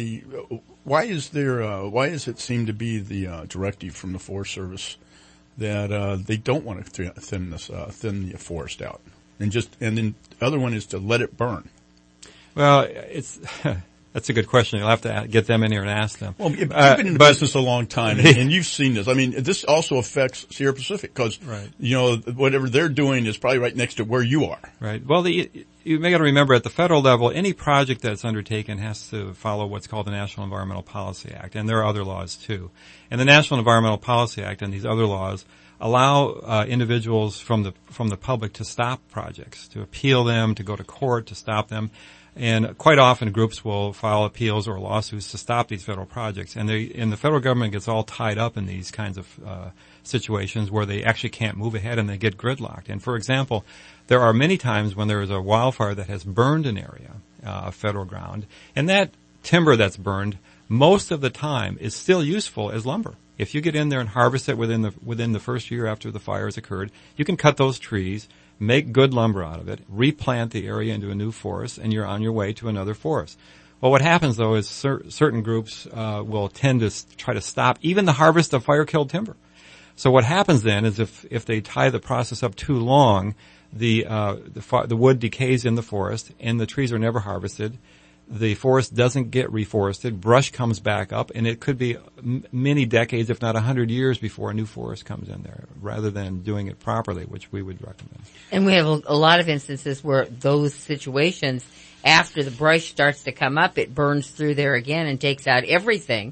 why does it seem to be the directive from the Forest Service that they don't want to thin the forest out, and then the other one is to let it burn? Well, that's a good question. You'll have to get them in here and ask them. Well, you've been in the business a long time, and you've seen this. I mean, this also affects Sierra Pacific because, you know, whatever they're doing is probably right next to where you are. Right. Well, you may got to remember at the federal level, any project that's undertaken has to follow what's called the National Environmental Policy Act, and there are other laws too. And the National Environmental Policy Act and these other laws allow individuals from the public to stop projects, to appeal them, to go to court, to stop them. And quite often groups will file appeals or lawsuits to stop these federal projects. And the federal government gets all tied up in these kinds of situations where they actually can't move ahead and they get gridlocked. And for example, there are many times when there is a wildfire that has burned an area of federal ground, and that timber that's burned most of the time is still useful as lumber. If you get in there and harvest it within the first year after the fire has occurred, you can cut those trees, make good lumber out of it, replant the area into a new forest, and you're on your way to another forest. Well, what happens though is certain groups will tend to try to stop even the harvest of fire-killed timber. So what happens then is if they tie the process up too long, the wood decays in the forest and the trees are never harvested. The forest doesn't get reforested. Brush comes back up, and it could be many decades, if not 100 years, before a new forest comes in there, rather than doing it properly, which we would recommend. And we have a lot of instances where those situations, after the brush starts to come up, it burns through there again and takes out everything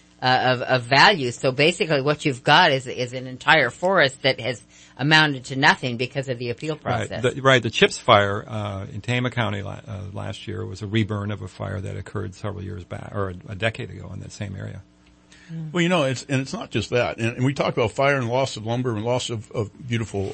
of value. So basically what you've got is an entire forest that has amounted to nothing because of the appeal process. The Chips fire in Tama County last year was a reburn of a fire that occurred several years back, or a decade ago, in that same area. Well, you know, it's not just that, and we talk about fire and loss of lumber and loss of beautiful,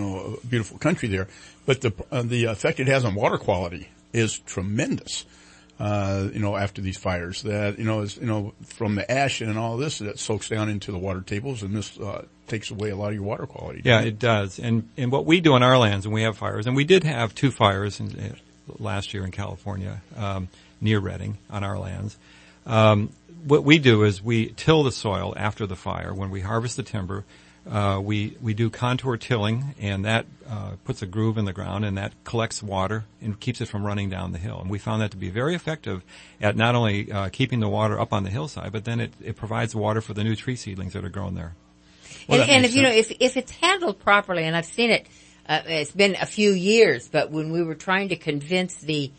beautiful country there, but the effect it has on water quality is tremendous. after these fires that, from the ash and all this that soaks down into the water tables, and this, takes away a lot of your water quality. Yeah, it does. And what we do in our lands when we have fires, and we did have 2 fires last year in California, near Redding on our lands. What we do is we till the soil after the fire. When we harvest the timber, we do contour tilling, and that puts a groove in the ground, and that collects water and keeps it from running down the hill. And we found that to be very effective at not only keeping the water up on the hillside, but then it provides water for the new tree seedlings that are grown there. Well, and if it's handled properly, and I've seen it, it's been a few years, but when we were trying to convince the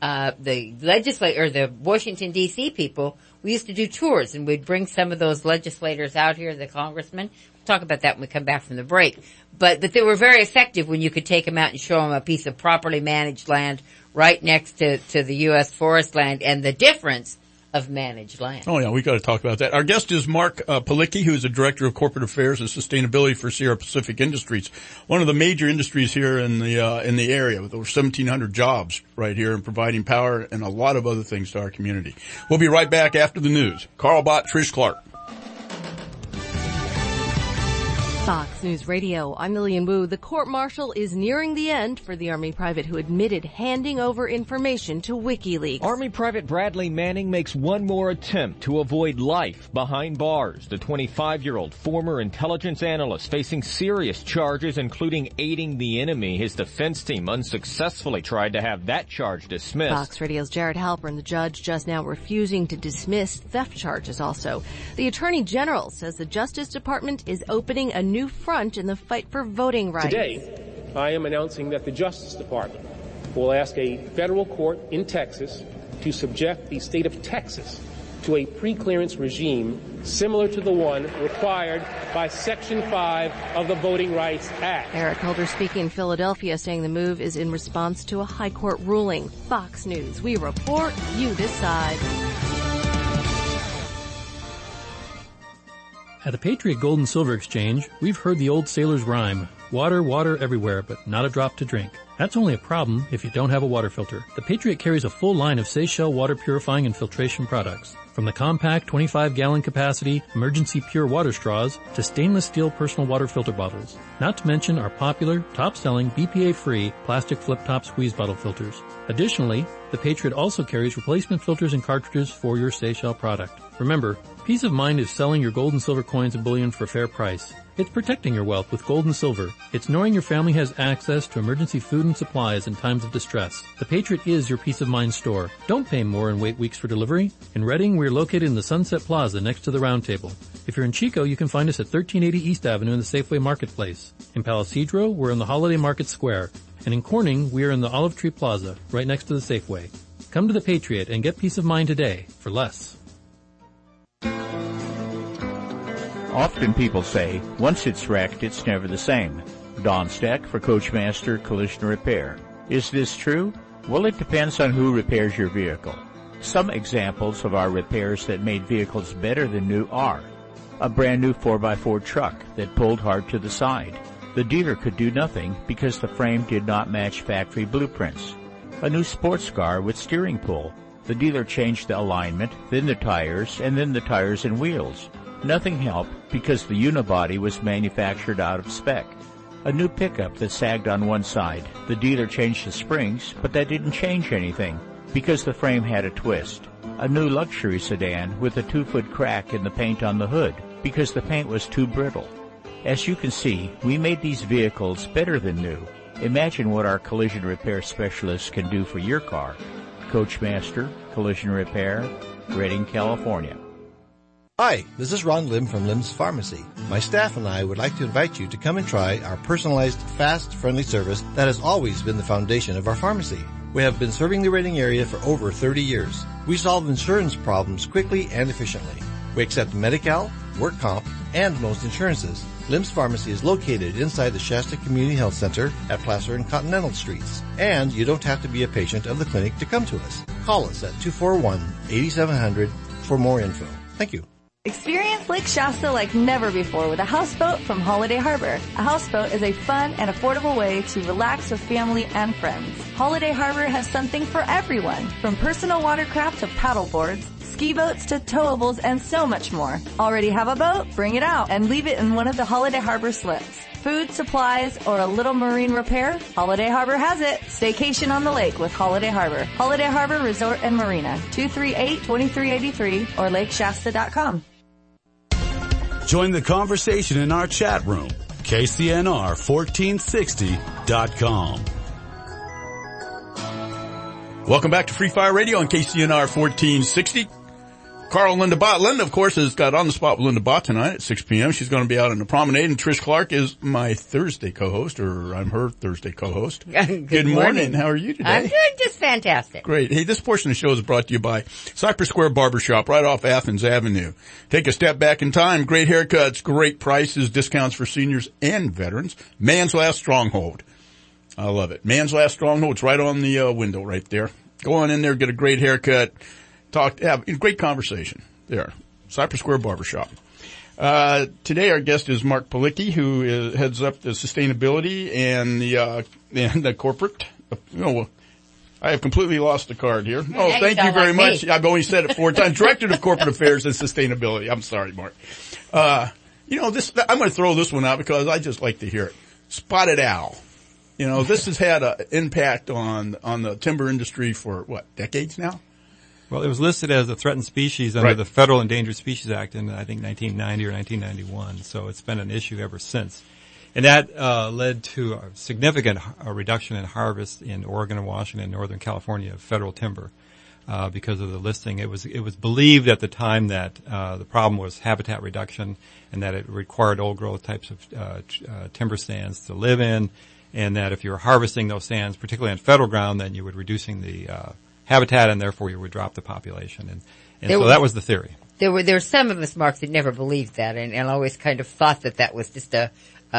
Washington D.C. people, we used to do tours, and we'd bring some of those legislators out here, the congressmen. We'll talk about that when we come back from the break. But they were very effective when you could take them out and show them a piece of properly managed land right next to the U.S. forest land and the difference of managed land. Oh yeah, we got to talk about that. Our guest is Mark Palicki, who is the Director of Corporate Affairs and Sustainability for Sierra Pacific Industries, one of the major industries here in the area, with over 1,700 jobs right here and providing power and a lot of other things to our community. We'll be right back after the news. Carl Bott, Trish Clark. Fox News Radio, I'm Lillian Wu. The court-martial is nearing the end for the Army private who admitted handing over information to WikiLeaks. Army Private Bradley Manning makes one more attempt to avoid life behind bars. The 25-year-old former intelligence analyst facing serious charges, including aiding the enemy. His defense team unsuccessfully tried to have that charge dismissed. Fox Radio's Jared Halpern, the judge, just now refusing to dismiss theft charges also. The Attorney General says the Justice Department is opening a new front in the fight for voting rights. Today, I am announcing that the Justice Department will ask a federal court in Texas to subject the state of Texas to a pre-clearance regime similar to the one required by Section 5 of the Voting Rights Act. Eric Holder speaking in Philadelphia, saying the move is in response to a high court ruling. Fox News, we report, you decide. At the Patriot Gold and Silver Exchange, we've heard the old sailor's rhyme, water, water everywhere, but not a drop to drink. That's only a problem if you don't have a water filter. The Patriot carries a full line of Seychelles water purifying and filtration products. From the compact 25-gallon capacity emergency pure water straws to stainless steel personal water filter bottles. Not to mention our popular, top-selling, BPA-free plastic flip-top squeeze bottle filters. Additionally, the Patriot also carries replacement filters and cartridges for your Seychelles product. Remember, peace of mind is selling your gold and silver coins and bullion for a fair price. It's protecting your wealth with gold and silver. It's knowing your family has access to emergency food and supplies in times of distress. The Patriot is your peace of mind store. Don't pay more and wait weeks for delivery. In Redding, we're located in the Sunset Plaza next to the Round Table. If you're in Chico, you can find us at 1380 East Avenue in the Safeway Marketplace. In Palo Cedro, we're in the Holiday Market Square. And in Corning, we are in the Olive Tree Plaza, right next to the Safeway. Come to the Patriot and get peace of mind today for less. Often people say, once it's wrecked, it's never the same. Don Steck for Coachmaster Collision Repair. Is this true? Well, it depends on who repairs your vehicle. Some examples of our repairs that made vehicles better than new are a brand new 4x4 truck that pulled hard to the side. The dealer could do nothing because the frame did not match factory blueprints. A new sports car with steering pull. The dealer changed the alignment, then the tires, and then the tires and wheels. Nothing helped because the unibody was manufactured out of spec. A new pickup that sagged on one side. The dealer changed the springs, but that didn't change anything because the frame had a twist. A new luxury sedan with a 2-foot crack in the paint on the hood because the paint was too brittle. As you can see, we made these vehicles better than new. Imagine what our collision repair specialists can do for your car. Coachmaster Collision Repair, Redding, California. Hi, this is Ron Lim from Lim's Pharmacy. My staff and I would like to invite you to come and try our personalized, fast, friendly service that has always been the foundation of our pharmacy. We have been serving the Redding area for over 30 years. We solve insurance problems quickly and efficiently. We accept Medi-Cal, work comp, and most insurances. Lim's Pharmacy is located inside the Shasta Community Health Center at Placer and Continental Streets. And you don't have to be a patient of the clinic to come to us. Call us at 241-8700 for more info. Thank you. Experience Lake Shasta like never before with a houseboat from Holiday Harbor. A houseboat is a fun and affordable way to relax with family and friends. Holiday Harbor has something for everyone, from personal watercraft to paddle boards, ski boats to towables, and so much more. Already have a boat? Bring it out and leave it in one of the Holiday Harbor slips. Food, supplies, or a little marine repair? Holiday Harbor has it. Staycation on the lake with Holiday Harbor. Holiday Harbor Resort and Marina, 238-2383 or lakeshasta.com. Join the conversation in our chat room, KCNR1460.com. Welcome back to Free Fire Radio on KCNR 1460. Carl Linda Bott. Linda, of course, has got On the Spot with Linda Bott tonight at 6 p.m. She's going to be out on the promenade, and Trish Clark is my Thursday co-host, or I'm her Thursday co-host. Good morning. How are you today? I'm doing just fantastic. Great. Hey, this portion of the show is brought to you by Cypress Square Barbershop right off Athens Avenue. Take a step back in time. Great haircuts, great prices, discounts for seniors and veterans. Man's Last Stronghold. I love it. Man's Last Stronghold. It's right on the window right there. Go on in there, get a great haircut. Have a great conversation there. Cypress Square Barbershop. Today our guest is Mark Palicki, who heads up the sustainability and the corporate. I have completely lost the card here. Oh, thank you very much. I've only said it 4 times. Director of Corporate Affairs and Sustainability. I'm sorry, Mark. I'm going to throw this one out because I just like to hear it. Spotted owl. This has had an impact on the timber industry for decades now? Well, it was listed as a threatened species under the Federal Endangered Species Act in, I think, 1990 or 1991. So it's been an issue ever since. And that led to a significant reduction in harvest in Oregon and Washington and Northern California of federal timber because of the listing. It was believed at the time that the problem was habitat reduction and that it required old-growth types of timber stands to live in, and that if you were harvesting those stands, particularly on federal ground, then you were reducing the habitat, and therefore you would drop the population. And so that was the theory. There were some of us, Mark, that never believed that and always kind of thought that was just a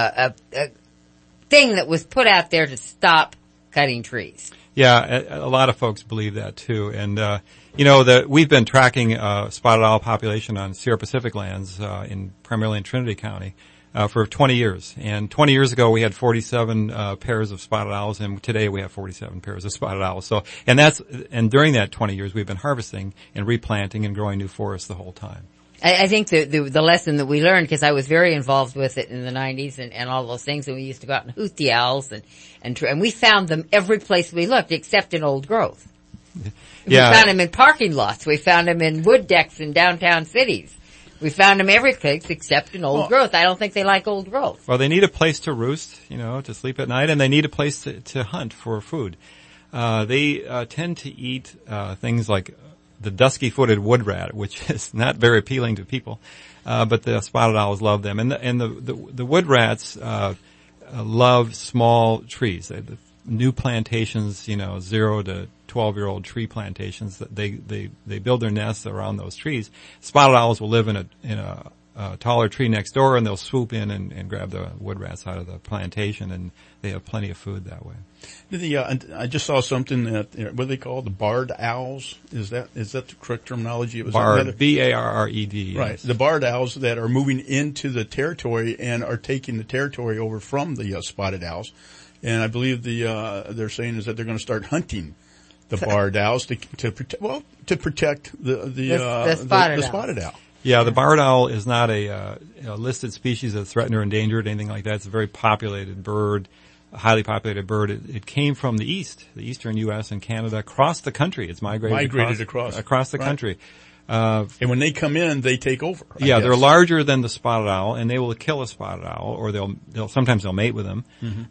thing that was put out there to stop cutting trees. Yeah, a lot of folks believe that too. And, we've been tracking spotted owl population on Sierra Pacific lands, primarily in Trinity County. For 20 years. And 20 years ago we had 47 pairs of spotted owls, and today we have 47 pairs of spotted owls. So, and during that 20 years we've been harvesting and replanting and growing new forests the whole time. I think the lesson that we learned, because I was very involved with it in the 90s and all those things, and we used to go out and hoot the owls and we found them every place we looked except in old growth. Yeah. We found them in parking lots. We found them in wood decks in downtown cities. We found them every place except in old growth. I don't think they like old growth. Well, they need a place to roost, to sleep at night, and they need a place to hunt for food. They tend to eat things like the dusky-footed wood rat, which is not very appealing to people, but the spotted owls love them. And the wood rats love small trees. The new plantations, 0 to 12-year-old tree plantations, that they build their nests around those trees. Spotted owls will live in a taller tree next door, and they'll swoop in and grab the wood rats out of the plantation, and they have plenty of food that way. I just saw something that what do they call the barred owls? Is that the correct terminology? It was barred, B-A-R-R-E-D. Right, yes. The barred owls that are moving into the territory and are taking the territory over from the spotted owls, and I believe they're saying is that they're going to start hunting the barred owls to protect the spotted owl. Yeah, the barred owl is not a listed species that's threatened or endangered, anything like that. It's a very populated bird, a highly populated bird. It came from the eastern U.S. and Canada, across the country. It's migrated across the country. And when they come in, they take over. I guess. They're larger than the spotted owl, and they will kill a spotted owl, or sometimes they'll mate with them,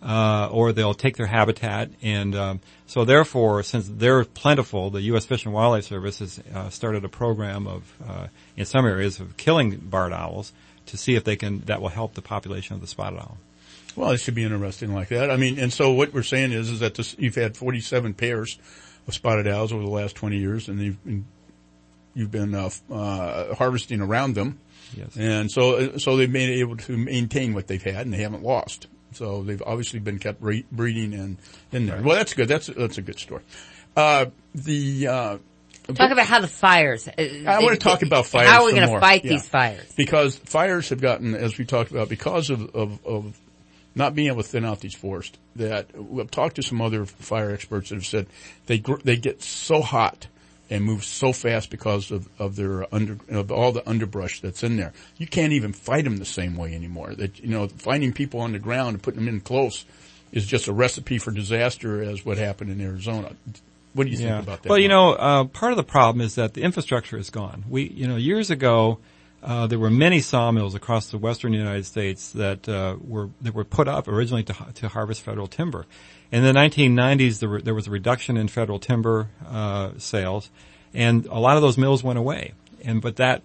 or they'll take their habitat. And so therefore, since they're plentiful, the U.S. Fish and Wildlife Service has started a program of in some areas of killing barred owls to see if that will help the population of the spotted owl. Well, it should be interesting like that. I mean, and so what we're saying is that you've had 47 pairs of spotted owls over the last 20 years, and you've been harvesting around them. Yes. And so they've been able to maintain what they've had, and they haven't lost. So they've obviously been kept breeding and in there. Well, that's good. That's a good story. Talk about how the fires. I want to talk about fires. How are we going to more. fight these fires? Because fires have gotten, as we talked about, because of not being able to thin out these forests. That we've talked to some other fire experts that have said they get so hot and move so fast because of all the underbrush that's in there. You can't even fight them the same way anymore. That finding people on the ground and putting them in close is just a recipe for disaster, as what happened in Arizona. What do you think about that? Well, part of the problem is that the infrastructure is gone. Years ago, there were many sawmills across the western United States that were put up originally to harvest federal timber. In the 1990s, there was a reduction in federal timber sales, and a lot of those mills went away. But there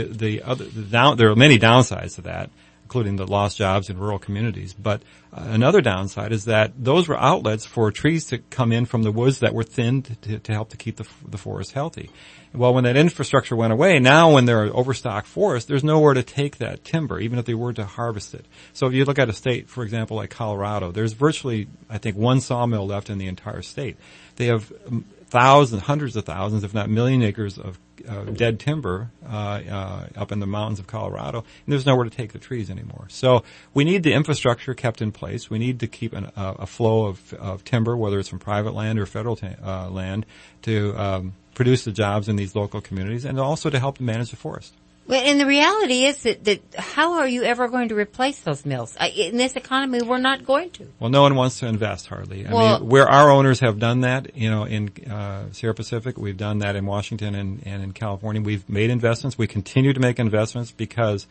are many downsides to that, including the lost jobs in rural communities. But another downside is that those were outlets for trees to come in from the woods that were thinned to help to keep the forest healthy. Well, when that infrastructure went away, now when there are overstocked forests, there's nowhere to take that timber, even if they were to harvest it. So if you look at a state, for example, like Colorado, there's virtually, I think, one sawmill left in the entire state. They have hundreds of thousands, if not million acres of dead timber up in the mountains of Colorado, and there's nowhere to take the trees anymore. So we need the infrastructure kept in place. We need to keep a flow of timber, whether it's from private land or federal land, to produce the jobs in these local communities, and also to help manage the forest. Well, and the reality is that how are you ever going to replace those mills? In this economy, we're not going to. Well, no one wants to invest hardly. I mean, where our owners have done that, in Sierra Pacific, we've done that in Washington and in California. We've made investments. We continue to make investments because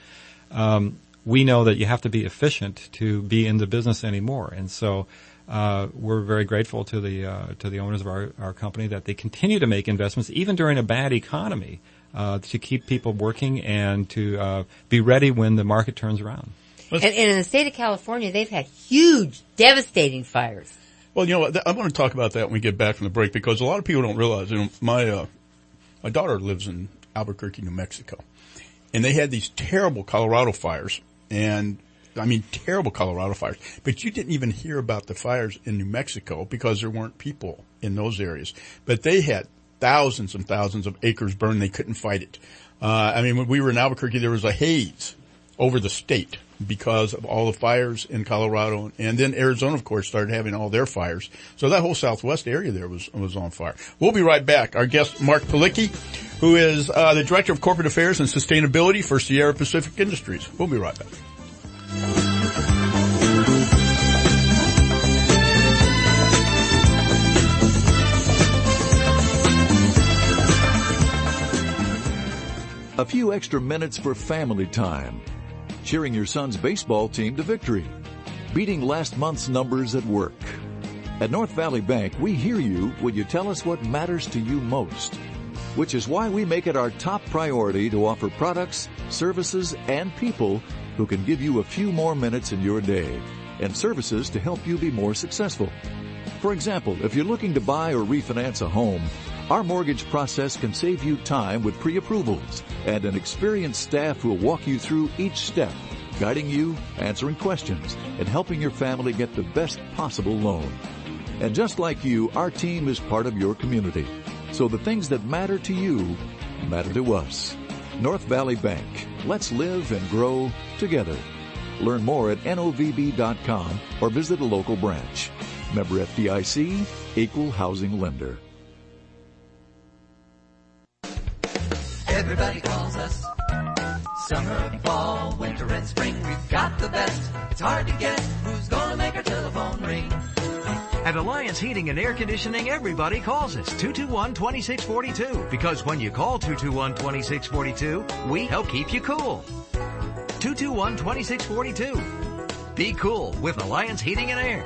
we know that you have to be efficient to be in the business anymore. And so we're very grateful to the owners of our company that they continue to make investments even during a bad economy. To keep people working and to be ready when the market turns around. And in the state of California, they've had huge, devastating fires. Well, I want to talk about that when we get back from the break, because a lot of people don't realize. My daughter lives in Albuquerque, New Mexico, and they had these terrible Colorado fires, terrible Colorado fires. But you didn't even hear about the fires in New Mexico because there weren't people in those areas. But they had thousands and thousands of acres burned. They couldn't fight it. When we were in Albuquerque, there was a haze over the state because of all the fires in Colorado. And then Arizona, of course, started having all their fires. So that whole southwest area there was on fire. We'll be right back. Our guest, Mark Palicki, who is the Director of Corporate Affairs and Sustainability for Sierra Pacific Industries. We'll be right back. A few extra minutes for family time. Cheering your son's baseball team to victory. Beating last month's numbers at work. At North Valley Bank, we hear you when you tell us what matters to you most. Which is why we make it our top priority to offer products, services, and people who can give you a few more minutes in your day. And services to help you be more successful. For example, if you're looking to buy or refinance a home, our mortgage process can save you time with pre-approvals and an experienced staff who will walk you through each step, guiding you, answering questions, and helping your family get the best possible loan. And just like you, our team is part of your community. So the things that matter to you matter to us. North Valley Bank. Let's live and grow together. Learn more at novb.com or visit a local branch. Member FDIC, Equal Housing Lender. Everybody calls us. Summer, fall, winter, and spring. We've got the best. It's hard to guess who's gonna make our telephone ring. At Alliance Heating and Air Conditioning, everybody calls us 221-2642. Because when you call 221-2642, we help keep you cool. 221-2642. Be cool with Alliance Heating and Air.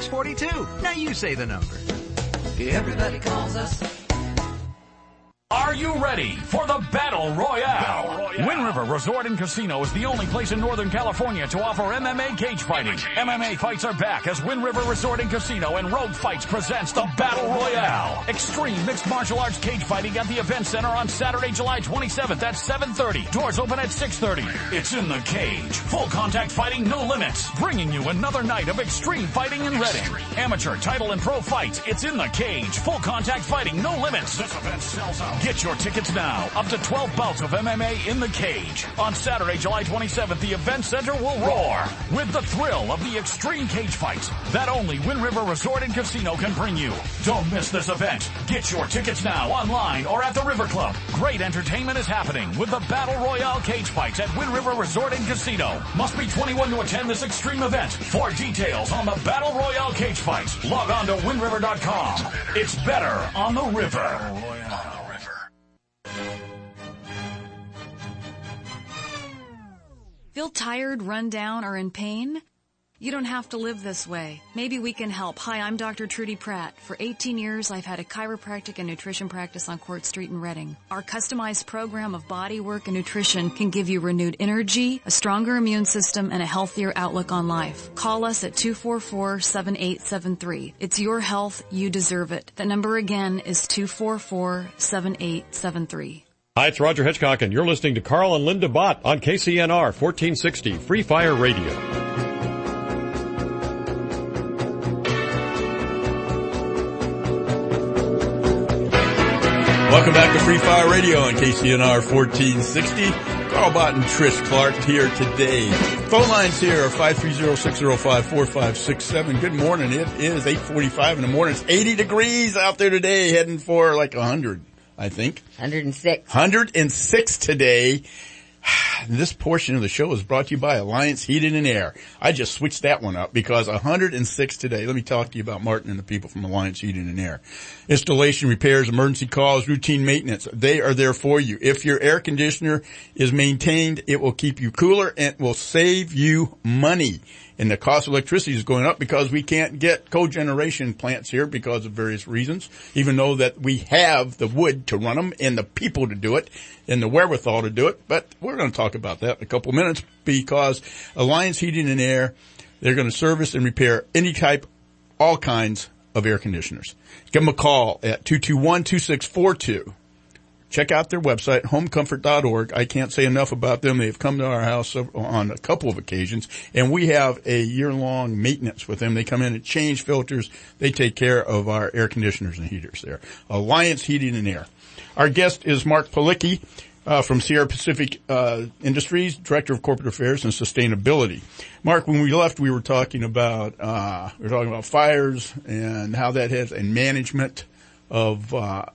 221-2642. Now you say the number. Everybody calls us. Are you ready for the Battle Royale? Wind River Resort and Casino is the only place in Northern California to offer MMA cage fighting. MMA fights are back as Wind River Resort and Casino and Rogue Fights presents the Battle Royale. Extreme mixed martial arts cage fighting at the Event Center on Saturday, July 27th at 7:30. Doors open at 6:30. It's in the cage. Full contact fighting, no limits. Bringing you another night of extreme fighting in Reading. Amateur, title, and pro fights. It's in the cage. Full contact fighting, no limits. This event sells out. Get your tickets now. Up to 12 bouts of MMA in the cage. On Saturday, July 27th, the Event Center will roar with the thrill of the extreme cage fights that only Wind River Resort and Casino can bring you. Don't miss this event. Get your tickets now online or at the River Club. Great entertainment is happening with the Battle Royale cage fights at Wind River Resort and Casino. Must be 21 to attend this extreme event. For details on the Battle Royale cage fights, log on to windriver.com. It's better on the river. Feel tired, run down, or in pain? You don't have to live this way. Maybe we can help. Hi, I'm Dr. Trudy Pratt. For 18 years, I've had a chiropractic and nutrition practice on Court Street in Reading. Our customized program of body work and nutrition can give you renewed energy, a stronger immune system, and a healthier outlook on life. Call us at 244-7873. It's your health. You deserve it. The number again is 244-7873. Hi, it's Roger Hitchcock, and you're listening to Carl and Linda Bott on KCNR 1460 Free Fire Radio. Welcome back to Free Fire Radio on KCNR 1460. Carl Bott and Trish Clark here today. Phone lines here are 530-605-4567. Good morning. It is 8:45 in the morning. It's 80 degrees out there today, heading for like 100, I think. 106. 106 today. This portion of the show is brought to you by Alliance Heating and Air. I just switched that one up because 106 today. Let me talk to you about Martin and the people from Alliance Heating and Air. Installation, repairs, emergency calls, routine maintenance. They are there for you. If your air conditioner is maintained, it will keep you cooler and will save you money. And the cost of electricity is going up because we can't get cogeneration plants here because of various reasons, even though that we have the wood to run them and the people to do it and the wherewithal to do it. But we're going to talk about that in a couple of minutes because Alliance Heating and Air, they're going to service and repair any type, all kinds of air conditioners. Give them a call at 221-2642. Check out their website, homecomfort.org. I can't say enough about them. They've come to our house on a couple of occasions, and we have a year-long maintenance with them. They come in and change filters. They take care of our air conditioners and heaters there. Alliance Heating and Air. Our guest is Mark Palicki from Sierra Pacific Industries, Director of Corporate Affairs and Sustainability. Mark, when we left, we were talking about fires and how that has and management of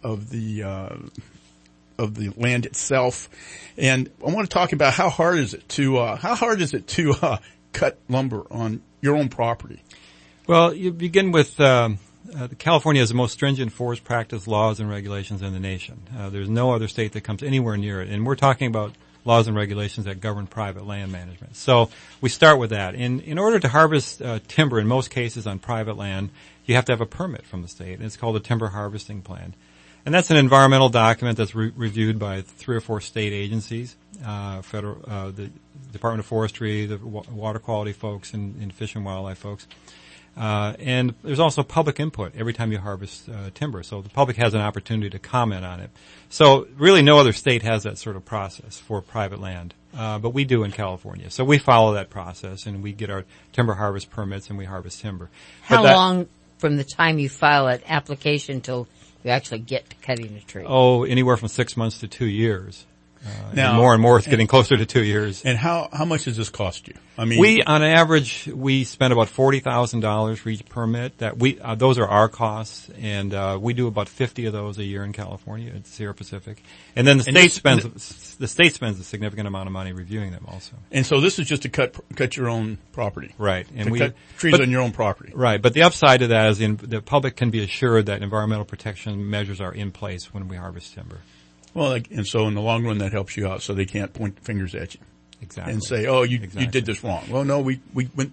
the land itself. And I want to talk about how hard is it to cut lumber on your own property? Well, you begin with, California has the most stringent forest practice laws and regulations in the nation. There's no other state that comes anywhere near it. And we're talking about laws and regulations that govern private land management. So we start with that. In order to harvest timber, in most cases on private land, you have to have a permit from the state. And it's called a timber harvesting plan. And that's an environmental document that's reviewed by 3 or 4 state agencies, the Department of Forestry, the water quality folks, and Fish and Wildlife folks. And there's also public input every time you harvest timber, so the public has an opportunity to comment on it. So really no other state has that sort of process for private land, but we do in California. So we follow that process, and we get our timber harvest permits, and we harvest timber. How long from the time you file an application till you actually get to cutting a tree? Oh, anywhere from 6 months to 2 years. Now, and more, it's getting closer to 2 years. And how much does this cost you? I mean, on average, we spend about $40,000 for each permit. Those are our costs, and we do about 50 of those a year in California at Sierra Pacific. And then the state spends a significant amount of money reviewing them also. And so this is just to cut your own property. Right. And cut trees on your own property. Right. But the upside to that is the public can be assured that environmental protection measures are in place when we harvest timber. Well, and so in the long run, that helps you out, so they can't point fingers at you. Exactly. And say, "Oh, you did this wrong." Well, no, we went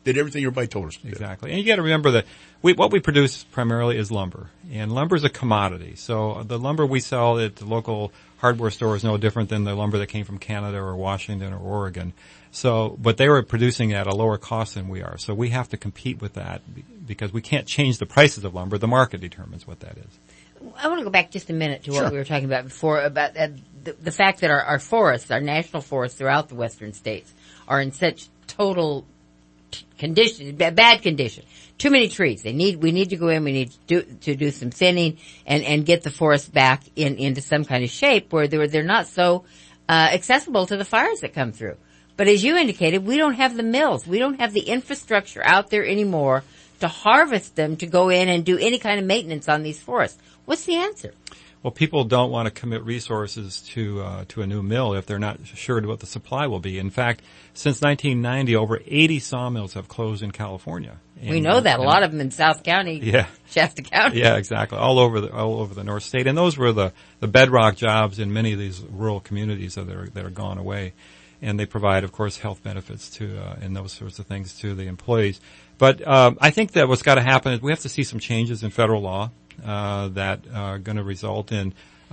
did everything everybody told us to do. Exactly. And you got to remember that what we produce primarily is lumber, and lumber is a commodity. So the lumber we sell at the local hardware store is no different than the lumber that came from Canada or Washington or Oregon. So, but they were producing at a lower cost than we are. So we have to compete with that because we can't change the prices of lumber. The market determines what that is. I want to go back just a minute to what we were talking about before about the fact that our forests, our national forests throughout the western states are in such total condition, bad condition. Too many trees. We need to go in, we need to do some thinning and get the forest back into some kind of shape where they're not so, accessible to the fires that come through. But as you indicated, we don't have the mills. We don't have the infrastructure out there anymore to harvest them, to go in and do any kind of maintenance on these forests. What's the answer? Well, people don't want to commit resources to a new mill if they're not sure what the supply will be. In fact, since 1990, over 80 sawmills have closed in California. We know that. A lot of them in South County, Shasta County. Yeah, exactly. All over the North State. And those were the bedrock jobs in many of these rural communities that are gone away. And they provide, of course, health benefits and those sorts of things to the employees. But I think that what's got to happen is we have to see some changes in federal law that are going to result in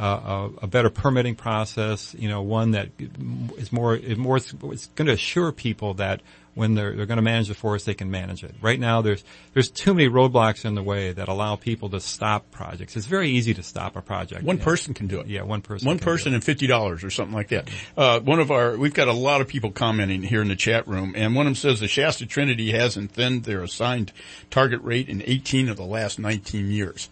a better permitting process. One that is it's going to assure people that when they're going to manage the forest, they can manage it. Right now, there's too many roadblocks in the way that allow people to stop projects. It's very easy to stop a project. One person can do it. Yeah, one person. One person and $50 or something like that. We've got a lot of people commenting here in the chat room, and one of them says the Shasta Trinity hasn't thinned their assigned target rate in 18 of the last 19 years.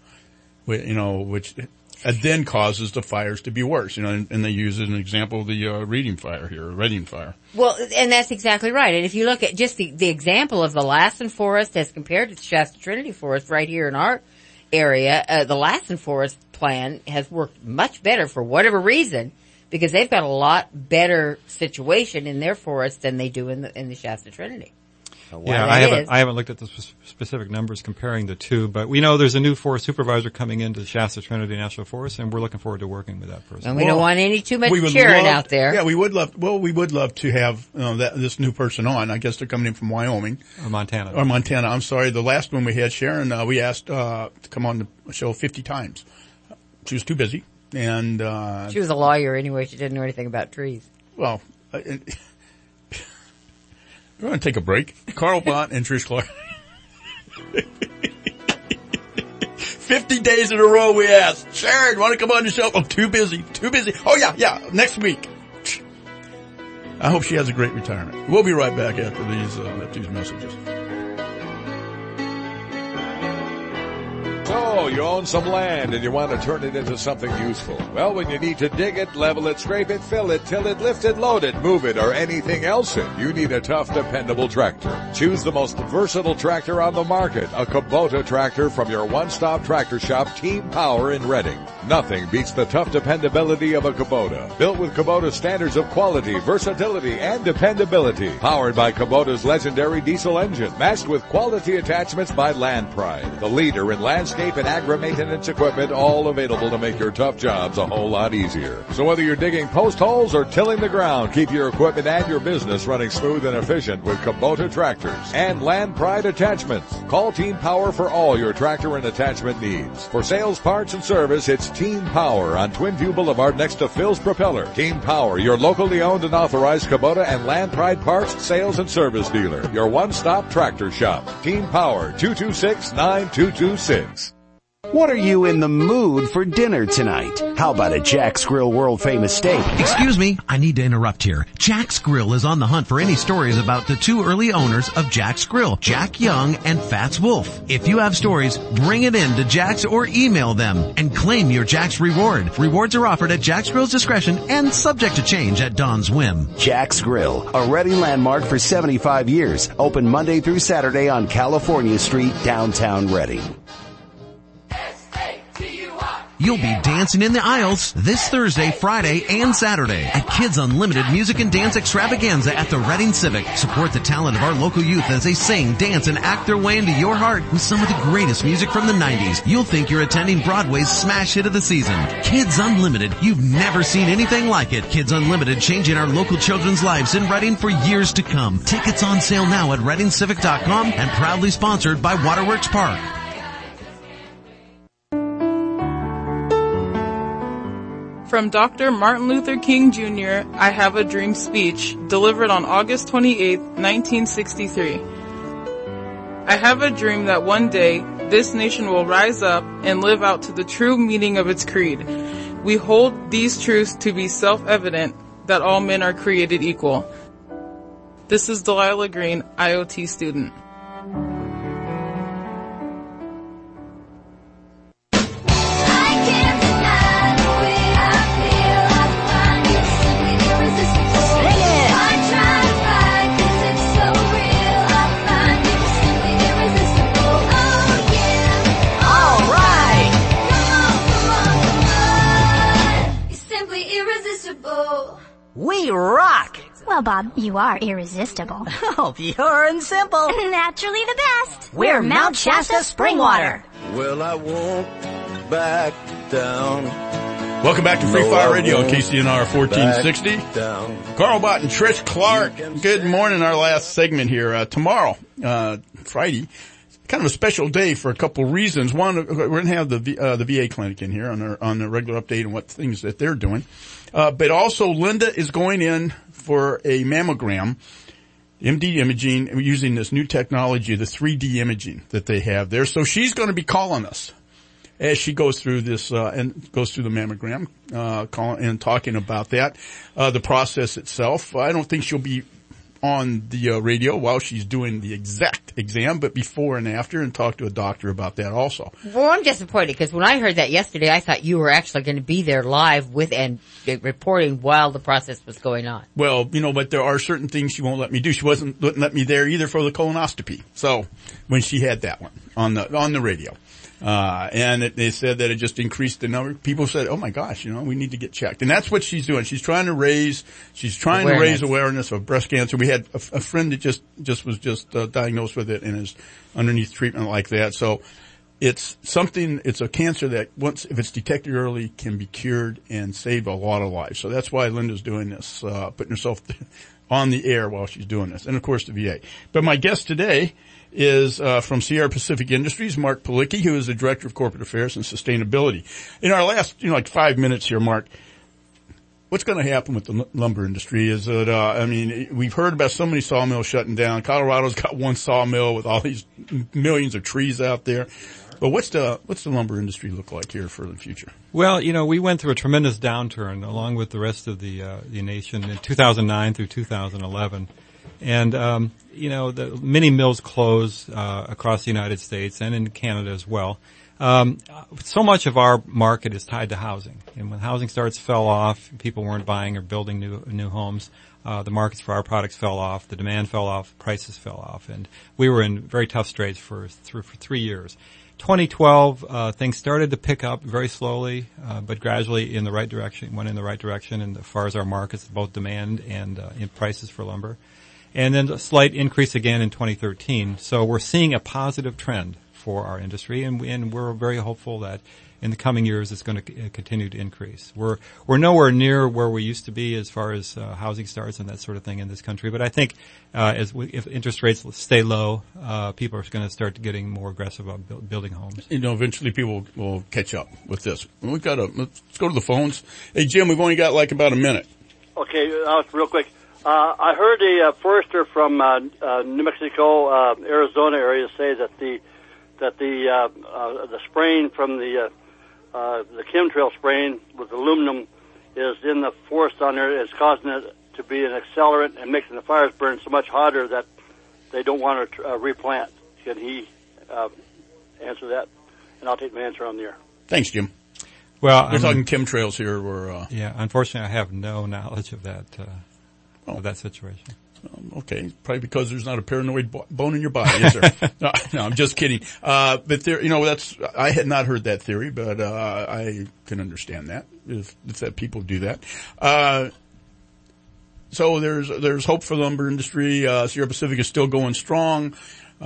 Which then causes the fires to be worse, and they use as an example of the Reading fire. Well, and that's exactly right. And if you look at just the example of the Lassen Forest as compared to the Shasta Trinity Forest right here in our area, the Lassen Forest plan has worked much better for whatever reason, because they've got a lot better situation in their forest than they do in the Shasta Trinity. Yeah, I haven't looked at the specific numbers comparing the two, but we know there's a new forest supervisor coming into the Shasta Trinity National Forest, and we're looking forward to working with that person. And we don't want too much cheering out there. Yeah, we would love to have this new person on. I guess they're coming in from Wyoming or Montana. I'm sorry. The last one we had, Sharon, we asked to come on the show 50 times. She was too busy, and she was a lawyer anyway. She didn't know anything about trees. Well. We're going to take a break. Carl Bott and Trish Clark. 50 days in a row we asked, Sharon, want to come on the show? I'm too busy. Oh, yeah, next week. I hope she has a great retirement. We'll be right back after these messages. So, you own some land and you want to turn it into something useful. Well, when you need to dig it, level it, scrape it, fill it, till it, lift it, load it, move it, or anything else you need a tough, dependable tractor. Choose the most versatile tractor on the market, a Kubota tractor from your one-stop tractor shop, Team Power in Reading. Nothing beats the tough dependability of a Kubota. Built with Kubota standards of quality, versatility, and dependability. Powered by Kubota's legendary diesel engine, matched with quality attachments by Land Pride, the leader in landscape and agri-maintenance equipment, all available to make your tough jobs a whole lot easier. So whether you're digging post holes or tilling the ground, keep your equipment and your business running smooth and efficient with Kubota tractors and Land Pride attachments. Call Team Power for all your tractor and attachment needs. For sales, parts, and service, it's Team Power on Twinview Boulevard next to Phil's Propeller. Team Power, your locally owned and authorized Kubota and Land Pride parts, sales, and service dealer. Your one-stop tractor shop. Team Power, 226-9226. What are you in the mood for dinner tonight? How about a Jack's Grill world famous steak? Excuse me, I need to interrupt here. Jack's Grill is on the hunt for any stories about the two early owners of Jack's Grill, Jack Young and Fats Wolf. If you have stories, bring it in to Jack's or email them and claim your Jack's reward. Rewards are offered at Jack's Grill's discretion and subject to change at Don's whim. Jack's Grill, a Reading landmark for 75 years. Open Monday through Saturday on California Street, downtown Reading. S-A-T-U-I. You'll be dancing in the aisles this Thursday, Friday, and Saturday at Kids Unlimited Music and Dance Extravaganza at the Reading Civic. Support the talent of our local youth as they sing, dance, and act their way into your heart with some of the greatest music from the 90s. You'll think you're attending Broadway's smash hit of the season. Kids Unlimited. You've never seen anything like it. Kids Unlimited, changing our local children's lives in Reading for years to come. Tickets on sale now at ReadingCivic.com and proudly sponsored by Waterworks Park. From Dr. Martin Luther King Jr., I Have a Dream speech, delivered on August 28, 1963. I have a dream that one day, this nation will rise up and live out to the true meaning of its creed. We hold these truths to be self-evident, that all men are created equal. This is Delilah Green, IoT student. We rock! Well, Bob, you are irresistible. Oh, pure and simple. Naturally the best. We're Mount Shasta Spring Water. Well, I won't back down. Welcome back to Free Fire Radio on KCNR 1460. Carl Bott and Trish Clark. Good morning. Our last segment here. Tomorrow, Friday, kind of a special day for a couple reasons. One, we're going to have the VA clinic in here on the regular update and what things that they're doing. But also Linda is going in for a mammogram, MD imaging, using this new technology, the 3D imaging that they have there. So she's going to be calling us as she goes through this, and goes through the mammogram, calling and talking about that, the process itself. I don't think she'll be on the radio while she's doing the exact exam, but before and after, and talk to a doctor about that also. Well, I'm disappointed because when I heard that yesterday, I thought you were actually going to be there live with and reporting while the process was going on. Well, but there are certain things she won't let me do. She wouldn't let me there either for the colonoscopy. So when she had that one on the radio. And they said that it just increased the number. People said, "Oh my gosh, we need to get checked." And that's what she's doing. She's trying to raise awareness of breast cancer. We had a friend that just was diagnosed with it and is underneath treatment like that. So it's a cancer that if it's detected early, can be cured and save a lot of lives. So that's why Linda's doing this, putting herself on the air while she's doing this. And of course the VA. But my guest today is from Sierra Pacific Industries, Mark Palicki, who is the Director of Corporate Affairs and Sustainability. In our last, 5 minutes here, Mark, what's going to happen with the lumber industry? Is it, we've heard about so many sawmills shutting down. Colorado's got one sawmill with all these millions of trees out there. But what's the lumber industry look like here for the future? Well, we went through a tremendous downturn along with the rest of the nation in 2009 through 2011. And, the many mills closed, across the United States and in Canada as well. So much of our market is tied to housing. And when housing starts fell off, people weren't buying or building new homes. The markets for our products fell off, the demand fell off, prices fell off. And we were in very tough straits for 3 years. 2012, things started to pick up very slowly, but gradually went in the right direction. And as far as our markets, both demand and in prices for lumber. And then a slight increase again in 2013. So we're seeing a positive trend for our industry, and we're very hopeful that in the coming years it's going to continue to increase. We're nowhere near where we used to be as far as housing starts and that sort of thing in this country, but I think if interest rates stay low, people are going to start getting more aggressive about building homes. Eventually people will catch up with this. Let's go to the phones. Hey Jim, we've only got like about a minute. Okay, real quick. I heard a forester from New Mexico, Arizona area say that the spraying from the chemtrail spraying with aluminum is in the forest on there. It's causing it to be an accelerant and making the fires burn so much hotter that they don't want to replant. Can he answer that? And I'll take my answer on the air. Thanks, Jim. Well, we're talking chemtrails here. Yeah, unfortunately, I have no knowledge of that. Of that situation. Okay, probably because there's not a paranoid bone in your body, is there? No, I'm just kidding. But there, I had not heard that theory, but I can understand that if that people do that. So there's hope for the lumber industry. Sierra Pacific is still going strong.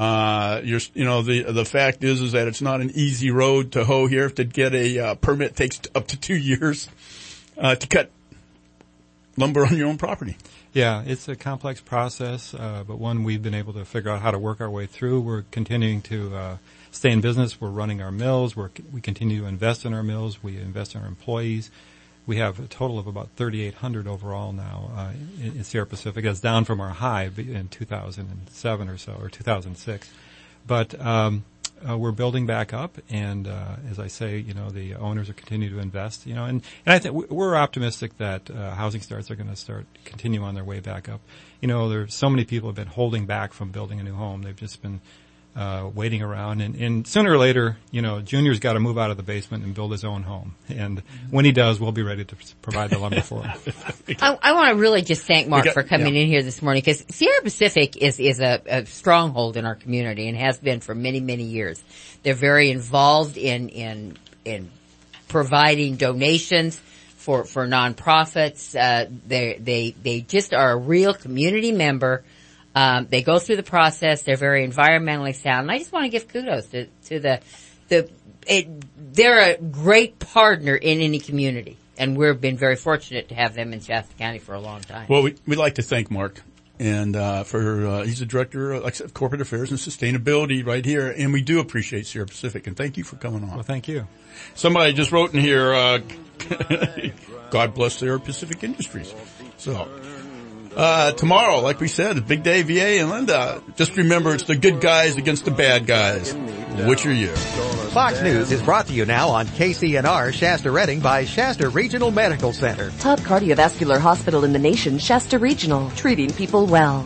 The fact is that it's not an easy road to hoe here. To get a permit takes up to 2 years to cut lumber on your own property. Yeah, it's a complex process, but one we've been able to figure out how to work our way through. We're continuing to stay in business. We're running our mills. We continue to invest in our mills. We invest in our employees. We have a total of about 3,800 overall now in Sierra Pacific. That's down from our high in 2007 or so, or 2006. But we're building back up, and as I say, the owners are continuing to invest. And I think we're optimistic that housing starts are going to continue on their way back up. There's so many people have been holding back from building a new home. They've just been waiting around, and sooner or later, Junior's got to move out of the basement and build his own home. And when he does, we'll be ready to provide the lumber for him. I want to really just thank Mark for coming in here this morning, because Sierra Pacific is a stronghold in our community and has been for many, many years. They're very involved in providing donations for nonprofits. They just are a real community member. They go through the process. They're very environmentally sound. And I just want to give kudos to they're a great partner in any community. And we've been very fortunate to have them in Shasta County for a long time. Well, we'd like to thank Mark. And, he's the director of corporate affairs and sustainability right here. And we do appreciate Sierra Pacific. And thank you for coming on. Well, thank you. Somebody just wrote in here, God bless Sierra Pacific Industries. So, tomorrow, like we said, a big day, VA and Linda. Just remember, it's the good guys against the bad guys. Which are you? Fox News is brought to you now on KCNR Shasta Redding by Shasta Regional Medical Center. Top cardiovascular hospital in the nation, Shasta Regional, treating people well.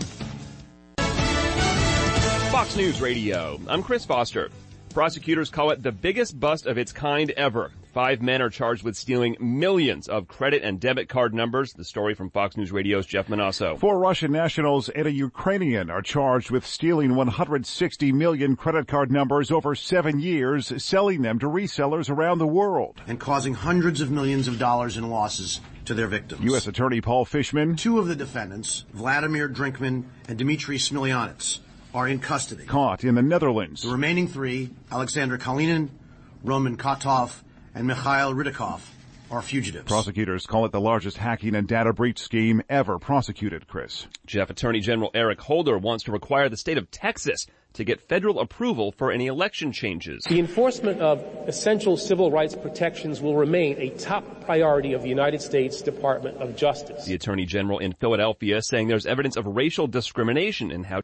Fox News Radio. I'm Chris Foster. Prosecutors call it the biggest bust of its kind ever. 5 men are charged with stealing millions of credit and debit card numbers. The story from Fox News Radio's Jeff Manasso. 4 Russian nationals and a Ukrainian are charged with stealing 160 million credit card numbers over 7 years, selling them to resellers around the world. And causing hundreds of millions of dollars in losses to their victims. U.S. Attorney Paul Fishman. 2 of the defendants, Vladimir Drinkman and Dmitry Smilyanets, are in custody. Caught in the Netherlands. The remaining 3, Alexander Kalinin, Roman Kotov, and Mikhail Rydakov, are fugitives. Prosecutors call it the largest hacking and data breach scheme ever prosecuted, Chris. Jeff, Attorney General Eric Holder wants to require the state of Texas to get federal approval for any election changes. The enforcement of essential civil rights protections will remain a top priority of the United States Department of Justice. The Attorney General in Philadelphia saying there's evidence of racial discrimination in how